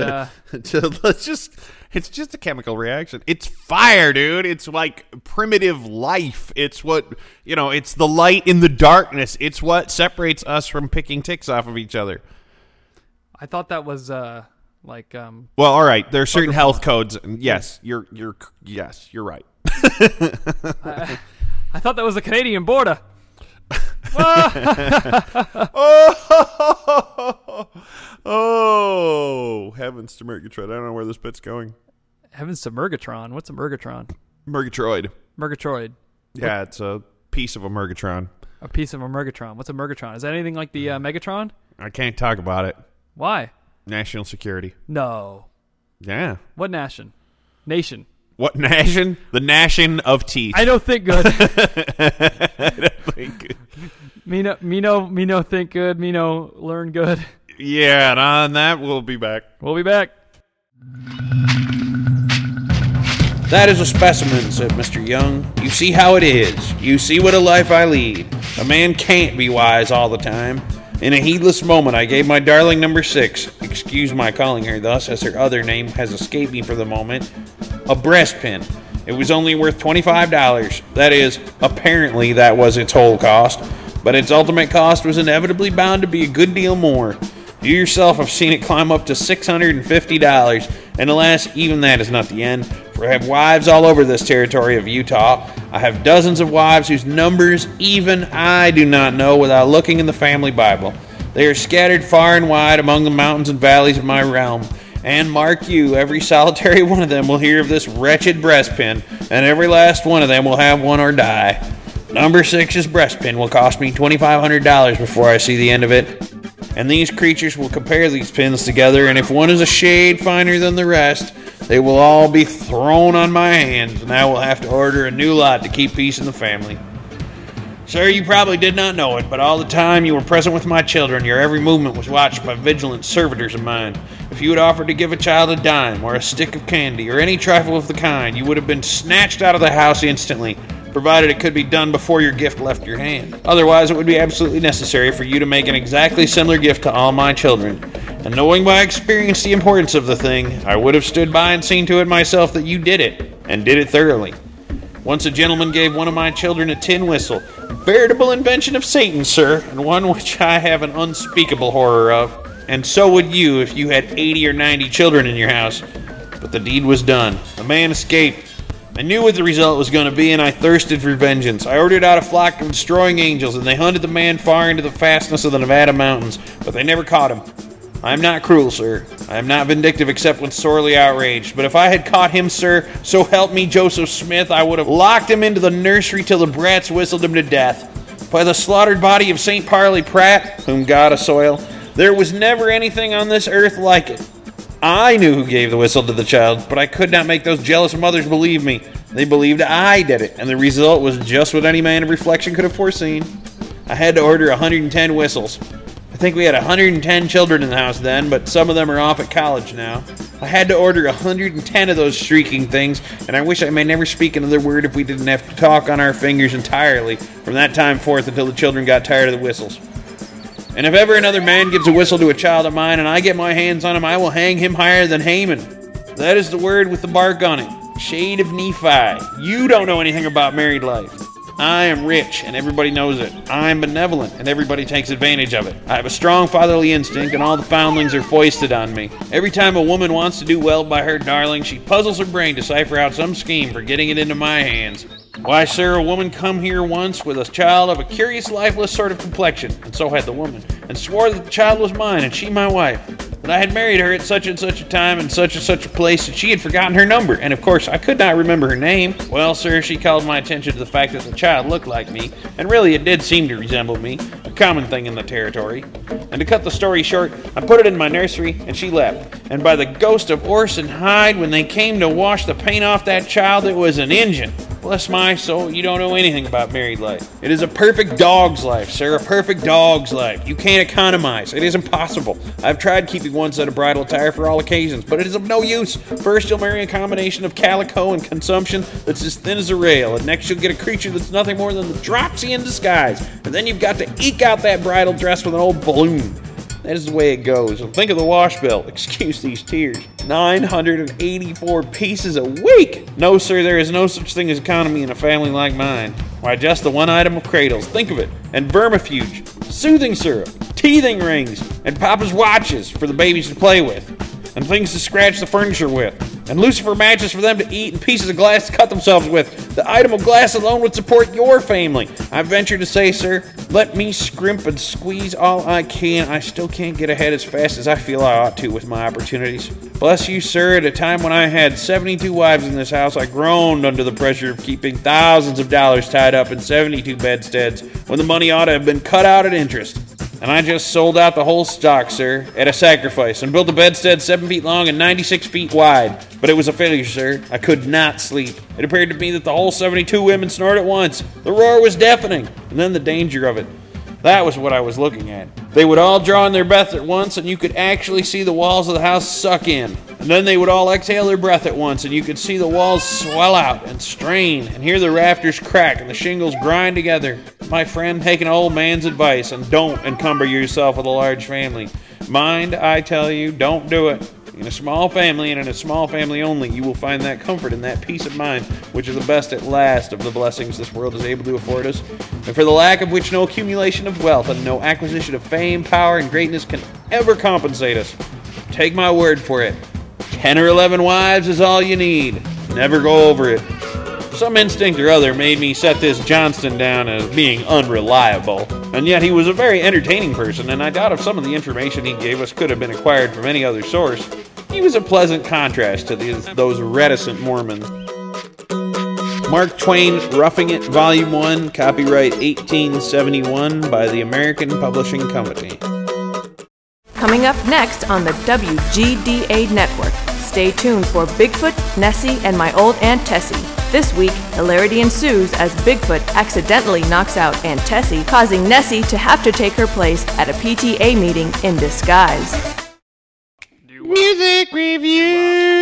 Speaker 1: it's just a chemical reaction. It's fire, dude. It's like primitive life. It's what, you know, it's the light in the darkness. It's what separates us from picking ticks off of each other.
Speaker 3: I thought that was like
Speaker 1: well, all right. There are certain health codes. Yes, you're right.
Speaker 3: I thought that was the Canadian border.
Speaker 1: Oh, heavens to Murgatroyd. I don't know where this bit's going.
Speaker 3: Heavens to Murgatron. What's a Murgatron?
Speaker 1: Murgatroyd.
Speaker 3: Murgatroyd.
Speaker 1: Yeah, it's a piece of a Murgatron.
Speaker 3: A piece of a Murgatron. What's a Murgatron? Is that anything like the Megatron?
Speaker 1: I can't talk about it.
Speaker 3: Why?
Speaker 1: National security.
Speaker 3: No.
Speaker 1: Yeah.
Speaker 3: What nation? Nation.
Speaker 1: What nation? The gnashing of teeth.
Speaker 3: I don't think good.
Speaker 1: I don't think good.
Speaker 3: Me no think good. Me no learn good.
Speaker 1: Yeah, and on that, we'll be back.
Speaker 3: We'll be back.
Speaker 19: That is a specimen, said Mr. Young. You see how it is. You see what a life I lead. A man can't be wise all the time. In a heedless moment, I gave my darling number 6, excuse my calling her thus, as her other name has escaped me for the moment, a breast pin. It was only worth $25. That is, apparently that was its whole cost, but its ultimate cost was inevitably bound to be a good deal more. You yourself have seen it climb up to $650, and alas, even that is not the end, for I have wives all over this territory of Utah. I have dozens of wives whose numbers even I do not know without looking in the family Bible. They are scattered far and wide among the mountains and valleys of my realm. And mark you, every solitary one of them will hear of this wretched breastpin, and every last one of them will have one or die. Number 6's breastpin will cost me $2,500 before I see the end of it. And these creatures will compare these pins together, and if one is a shade finer than the rest, they will all be thrown on my hands, and I will have to order a new lot to keep peace in the family. Sir, you probably did not know it, but all the time you were present with my children, your every movement was watched by vigilant servitors of mine. If you had offered to give a child a dime or a stick of candy or any trifle of the kind, you would have been snatched out of the house instantly, provided it could be done before your gift left your hand. Otherwise, it would be absolutely necessary for you to make an exactly similar gift to all my children. And knowing by experience the importance of the thing, I would have stood by and seen to it myself that you did it, and did it thoroughly. Once a gentleman gave one of my children a tin whistle, a veritable invention of Satan, sir, and one which I have an unspeakable horror of. And so would you if you had 80 or 90 children in your house. But the deed was done. The man escaped. I knew what the result was going to be, and I thirsted for vengeance. I ordered out a flock of destroying angels, and they hunted the man far into the fastness of the Nevada mountains, but they never caught him. I am not cruel, sir. I am not vindictive except when sorely outraged. But if I had caught him, sir, so help me Joseph Smith, I would have locked him into the nursery till the brats whistled him to death. By the slaughtered body of St. Parley Pratt, whom God assoil, there was never anything on this earth like it. I knew who gave the whistle to the child, but I could not make those jealous mothers believe me. They believed I did it, and the result was just what any man of reflection could have foreseen. I had to order 110 whistles. I think we had 110 children in the house then, but some of them are off at college now. I had to order 110 of those shrieking things, and I wish I may never speak another word if we didn't have to talk on our fingers entirely from that time forth until the children got tired of the whistles. And if ever another man gives a whistle to a child of mine and I get my hands on him, I will hang him higher than Haman. That is the word with the bark on it. Shade of Nephi. You don't know anything about married life. I am rich, and everybody knows it. I am benevolent, and everybody takes advantage of it. I have a strong fatherly instinct, and all the foundlings are foisted on me. Every time a woman wants to do well by her darling, she puzzles her brain to cipher out some scheme for getting it into my hands. Why, sir, a woman come here once with a child of a curious, lifeless sort of complexion, and so had the woman, and swore that the child was mine, and she my wife. But I had married her at such and such a time and such a place that she had forgotten her number, and of course I could not remember her name. Well, sir, she called my attention to the fact that the child looked like me, and really it did seem to resemble me, a common thing in the territory. And to cut the story short, I put it in my nursery, and she left. And by the ghost of Orson Hyde, when they came to wash the paint off that child, it was an Injun. Bless my soul, you don't know anything about married life. It is a perfect dog's life, sir, a perfect dog's life. You can't economize. It is impossible. I've tried keeping one set of bridal attire for all occasions, but it is of no use. First, you'll marry a combination of calico and consumption that's as thin as a rail, and next you'll get a creature that's nothing more than the dropsy in disguise, and then you've got to eke out that bridal dress with an old balloon. That is the way it goes. And think of the wash bill. Excuse these tears. 984 pieces a week. No, sir, there is no such thing as economy in a family like mine. Why, just the one item of cradles. Think of it. And vermifuge, soothing syrup, teething rings, and Papa's watches for the babies to play with, and things to scratch the furniture with, and lucifer matches for them to eat, and pieces of glass to cut themselves with. The item of glass alone would support your family. I venture to say, sir, let me scrimp and squeeze all I can. I still can't get ahead as fast as I feel I ought to with my opportunities. Bless you, sir, at a time when I had 72 wives in this house, I groaned under the pressure of keeping thousands of dollars tied up in 72 bedsteads when the money ought to have been cut out at interest. And I just sold out the whole stock, sir, at a sacrifice, and built a bedstead 7 feet long and 96 feet wide. But it was a failure, sir. I could not sleep. It appeared to me that the whole 72 women snored at once. The roar was deafening, and then the danger of it. That was what I was looking at. They would all draw in their breath at once, and you could actually see the walls of the house suck in. And then they would all exhale their breath at once, and you could see the walls swell out and strain, and hear the rafters crack and the shingles grind together. My friend, take an old man's advice, and don't encumber yourself with a large family. Mind, I tell you, don't do it. In a small family, and in a small family only, you will find that comfort and that peace of mind, which are the best at last of the blessings this world is able to afford us, and for the lack of which no accumulation of wealth and no acquisition of fame, power, and greatness can ever compensate us. Take my word for it. 10 or 11 wives is all you need. Never go over it. Some instinct or other made me set this Johnston down as being unreliable, and yet he was a very entertaining person, and I doubt if some of the information he gave us could have been acquired from any other source. He was a pleasant contrast to those reticent Mormons. Mark Twain, Roughing It, Volume 1, copyright 1871 by the American Publishing Company.
Speaker 7: Coming up next on the WGDA Network, stay tuned for Bigfoot, Nessie, and my old Aunt Tessie. This week, hilarity ensues as Bigfoot accidentally knocks out Aunt Tessie, causing Nessie to have to take her place at a PTA meeting in disguise.
Speaker 1: Music review.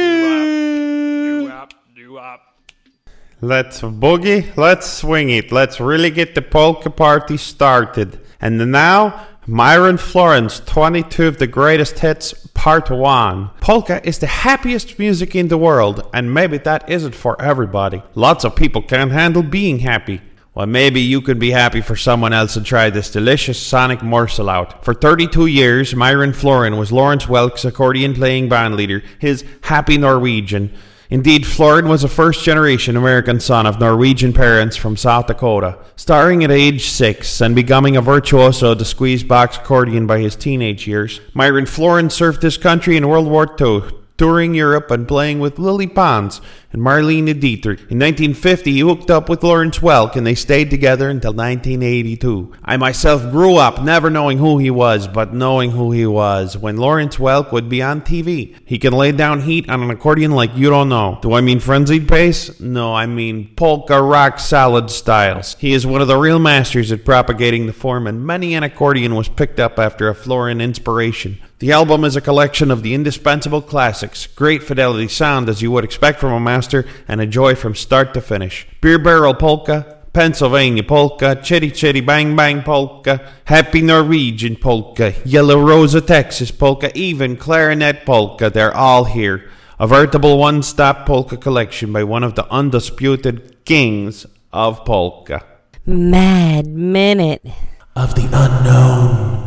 Speaker 1: Let's boogie, let's swing it, let's really get the polka party started. And now, Myron Florence, 22 of the greatest hits, part 1. Polka is the happiest music in the world, and maybe that isn't for everybody. Lots of people can't handle being happy. Well, maybe you can be happy for someone else and try this delicious sonic morsel out. For 32 years, Myron Florence was Lawrence Welk's accordion-playing bandleader, his Happy Norwegian. Indeed, Florence was a first-generation American son of Norwegian parents from South Dakota. Starting at age 6 and becoming a virtuoso of the squeeze-box accordion by his teenage years, Myron Florence served his country in World War II, touring Europe and playing with Lily Pons and Marlene Dietrich. In 1950, he hooked up with Lawrence Welk, and they stayed together until 1982. I myself grew up never knowing who he was, but knowing who he was when Lawrence Welk would be on TV. He can lay down heat on an accordion like you don't know. Do I mean frenzied pace? No, I mean polka rock salad styles. He is one of the real masters at propagating the form, and many an accordion was picked up after a Florence inspiration. The album is a collection of the indispensable classics, great fidelity sound as you would expect from a master, and a joy from start to finish. Beer Barrel Polka, Pennsylvania Polka, Chitty Chitty Bang Bang Polka, Happy Norwegian Polka, Yellow Rosa Texas Polka, even Clarinet Polka, they're all here. A veritable one-stop polka collection by one of the undisputed kings of polka.
Speaker 2: Mad Minute
Speaker 1: of the Unknown.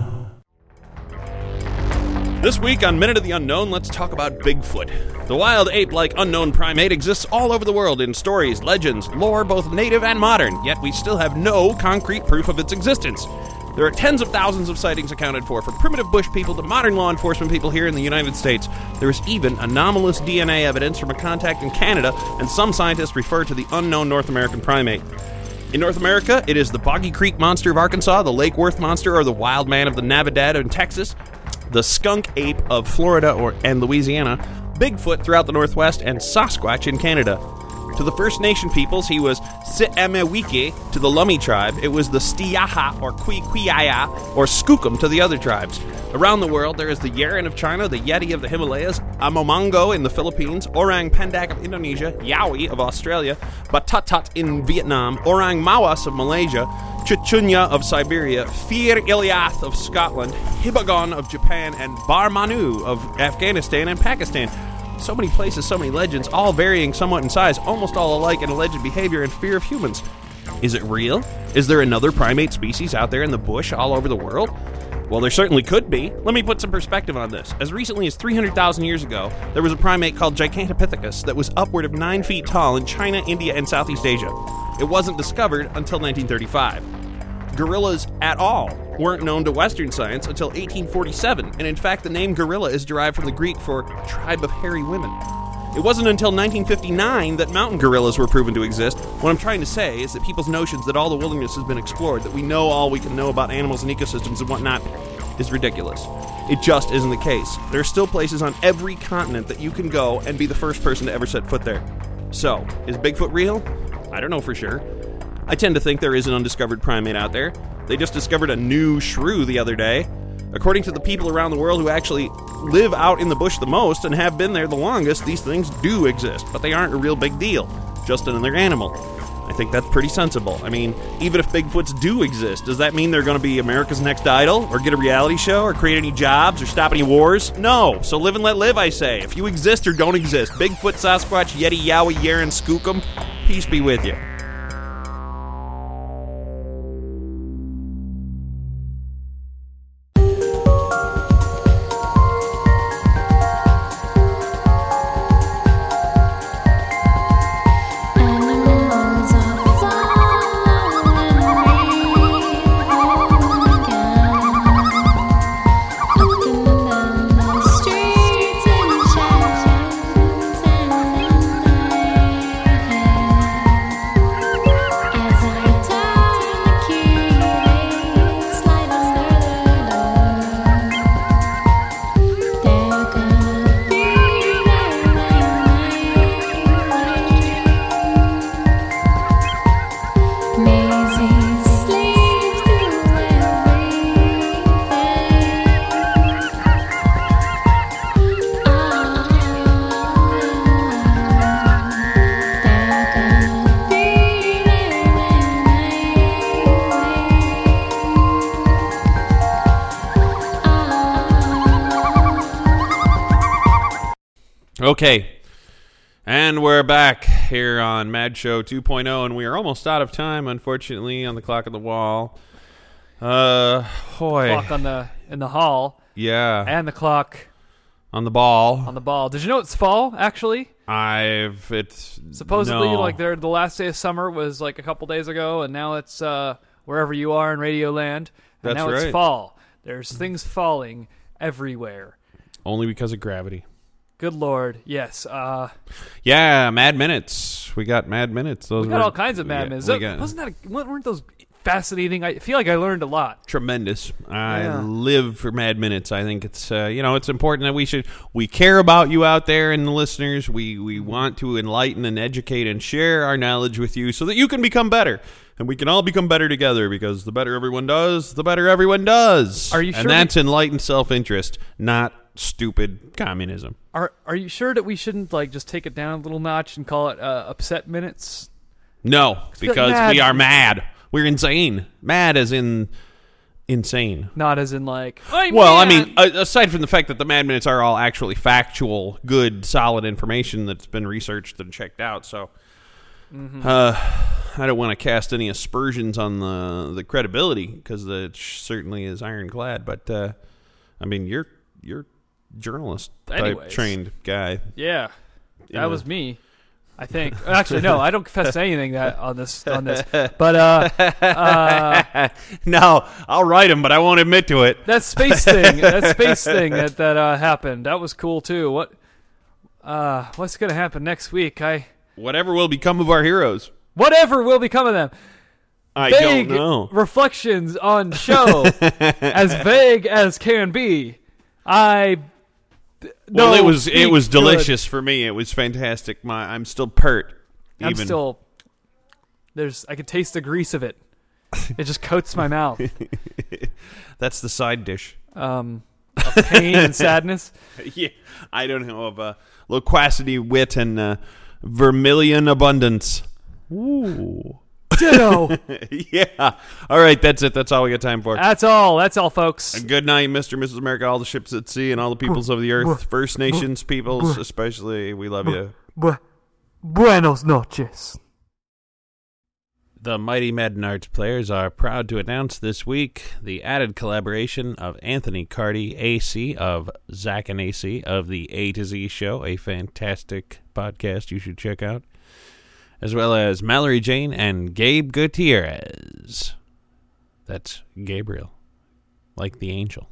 Speaker 18: This week on Minute of the Unknown, let's talk about Bigfoot. The wild ape-like unknown primate exists all over the world in stories, legends, lore, both native and modern, yet we still have no concrete proof of its existence. There are tens of thousands of sightings accounted for, from primitive bush people to modern law enforcement people here in the United States. There is even anomalous DNA evidence from a contact in Canada, and some scientists refer to the unknown North American primate. In North America, it is the Boggy Creek monster of Arkansas, the Lake Worth monster, or the wild man of the Navidad in Texas, the skunk ape of Florida and Louisiana, Bigfoot throughout the Northwest, and Sasquatch in Canada. To the First Nation peoples, he was Si'emewiki. To the Lummi tribe, it was the Stiyaha or Quiquiaya or Skookum to the other tribes. Around the world, there is the Yeren of China, the Yeti of the Himalayas, Amomongo in the Philippines, Orang Pendak of Indonesia, Yowie of Australia, Batatat in Vietnam, Orang Mawas of Malaysia, Chichunya of Siberia, Fir Ilyath of Scotland, Hibagon of Japan, and Barmanu of Afghanistan and Pakistan. So many places, so many legends, all varying somewhat in size, almost all alike in alleged behavior and fear of humans. Is it real? Is there another primate species out there in the bush all over the world? Well, there certainly could be. Let me put some perspective on this. As recently as 300,000 years ago, there was a primate called Gigantopithecus that was upward of 9 feet tall in China, India, and Southeast Asia. It wasn't discovered until 1935. Gorillas at all weren't known to Western science until 1847, and in fact the name gorilla is derived from the Greek for tribe of hairy women. It wasn't until 1959 that mountain gorillas were proven to exist. What I'm trying to say is that people's notions that all the wilderness has been explored, that we know all we can know about animals and ecosystems and whatnot, is ridiculous. It just isn't the case. There are still places on every continent that you can go and be the first person to ever set foot there. So, is Bigfoot real? I don't know for sure. I tend to think there is an undiscovered primate out there. They just discovered a new shrew the other day. According to the people around the world who actually live out in the bush the most and have been there the longest, these things do exist, but they aren't a real big deal. Just another animal. I think that's pretty sensible. I mean, even if Bigfoots do exist, does that mean they're going to be America's Next Idol, or get a reality show, or create any jobs, or stop any wars? No. So live and let live, I say. If you exist or don't exist, Bigfoot, Sasquatch, Yeti, Yowie, Yeren, Skookum, peace be with you.
Speaker 1: Okay. And we're back here on Mad Show 2.0, and we are almost out of time, unfortunately, on the clock on the wall.
Speaker 3: Clock in the hall.
Speaker 1: Yeah.
Speaker 3: And the clock
Speaker 1: on the ball.
Speaker 3: On the ball. Did you know it's fall, actually? Supposedly,
Speaker 1: no.
Speaker 3: like the last day of summer was like a couple days ago, and now it's wherever you are in Radio Land. And
Speaker 1: That's
Speaker 3: now
Speaker 1: right.
Speaker 3: it's fall. There's things falling everywhere.
Speaker 1: Only because of gravity.
Speaker 3: Good Lord, yes.
Speaker 1: Yeah, Mad Minutes. We got Mad Minutes.
Speaker 3: We got all kinds of Mad Minutes. Weren't those fascinating? I feel like I learned a lot.
Speaker 1: Tremendous. I live for Mad Minutes. I think it's it's important that we care about you out there and the listeners. We want to enlighten and educate and share our knowledge with you so that you can become better. And we can all become better together, because the better everyone does, the better everyone does.
Speaker 3: Are you sure?
Speaker 1: And that's enlightened self-interest, not stupid communism.
Speaker 3: Are you sure that we shouldn't just take it down a little notch and call it upset minutes?
Speaker 1: No, because we are mad. We're insane. Mad as in insane.
Speaker 3: Not as in
Speaker 1: I mean, aside from the fact that the Mad Minutes are all actually factual, good, solid information that's been researched and checked out, so I don't want to cast any aspersions on the credibility, because it certainly is ironclad. But I mean, you're journalist type trained guy.
Speaker 3: Yeah, that was me. I think. Actually, no, I don't confess to anything on this. But
Speaker 1: no, I'll write him, but I won't admit to it.
Speaker 3: That space thing. That happened. That was cool too. What's gonna happen next week?
Speaker 1: Whatever will become of our heroes.
Speaker 3: Whatever will become of them.
Speaker 1: I
Speaker 3: vague
Speaker 1: don't know.
Speaker 3: Reflections on show, as vague as can be.
Speaker 1: Well, it was delicious for me. It was fantastic. I'm still pert.
Speaker 3: I can taste the grease of it. It just coats my mouth.
Speaker 1: That's the side dish.
Speaker 3: Of pain and sadness.
Speaker 1: Yeah, I don't know, of loquacity, wit, and vermilion abundance. Ooh.
Speaker 3: Ditto.
Speaker 1: Yeah. All right, that's it. That's all we got time for.
Speaker 3: That's all, folks.
Speaker 1: Good night, Mr. and Mrs. America, all the ships at sea, and all the peoples of the earth. First Nations peoples, especially. We love you.
Speaker 3: Buenos noches.
Speaker 1: The Mighty Madden Arts players are proud to announce this week the added collaboration of Anthony Cardi, AC, of Zach and AC, of the A to Z Show, a fantastic podcast you should check out, as well as Mallory Jane and Gabe Gutierrez. That's Gabriel, like the angel.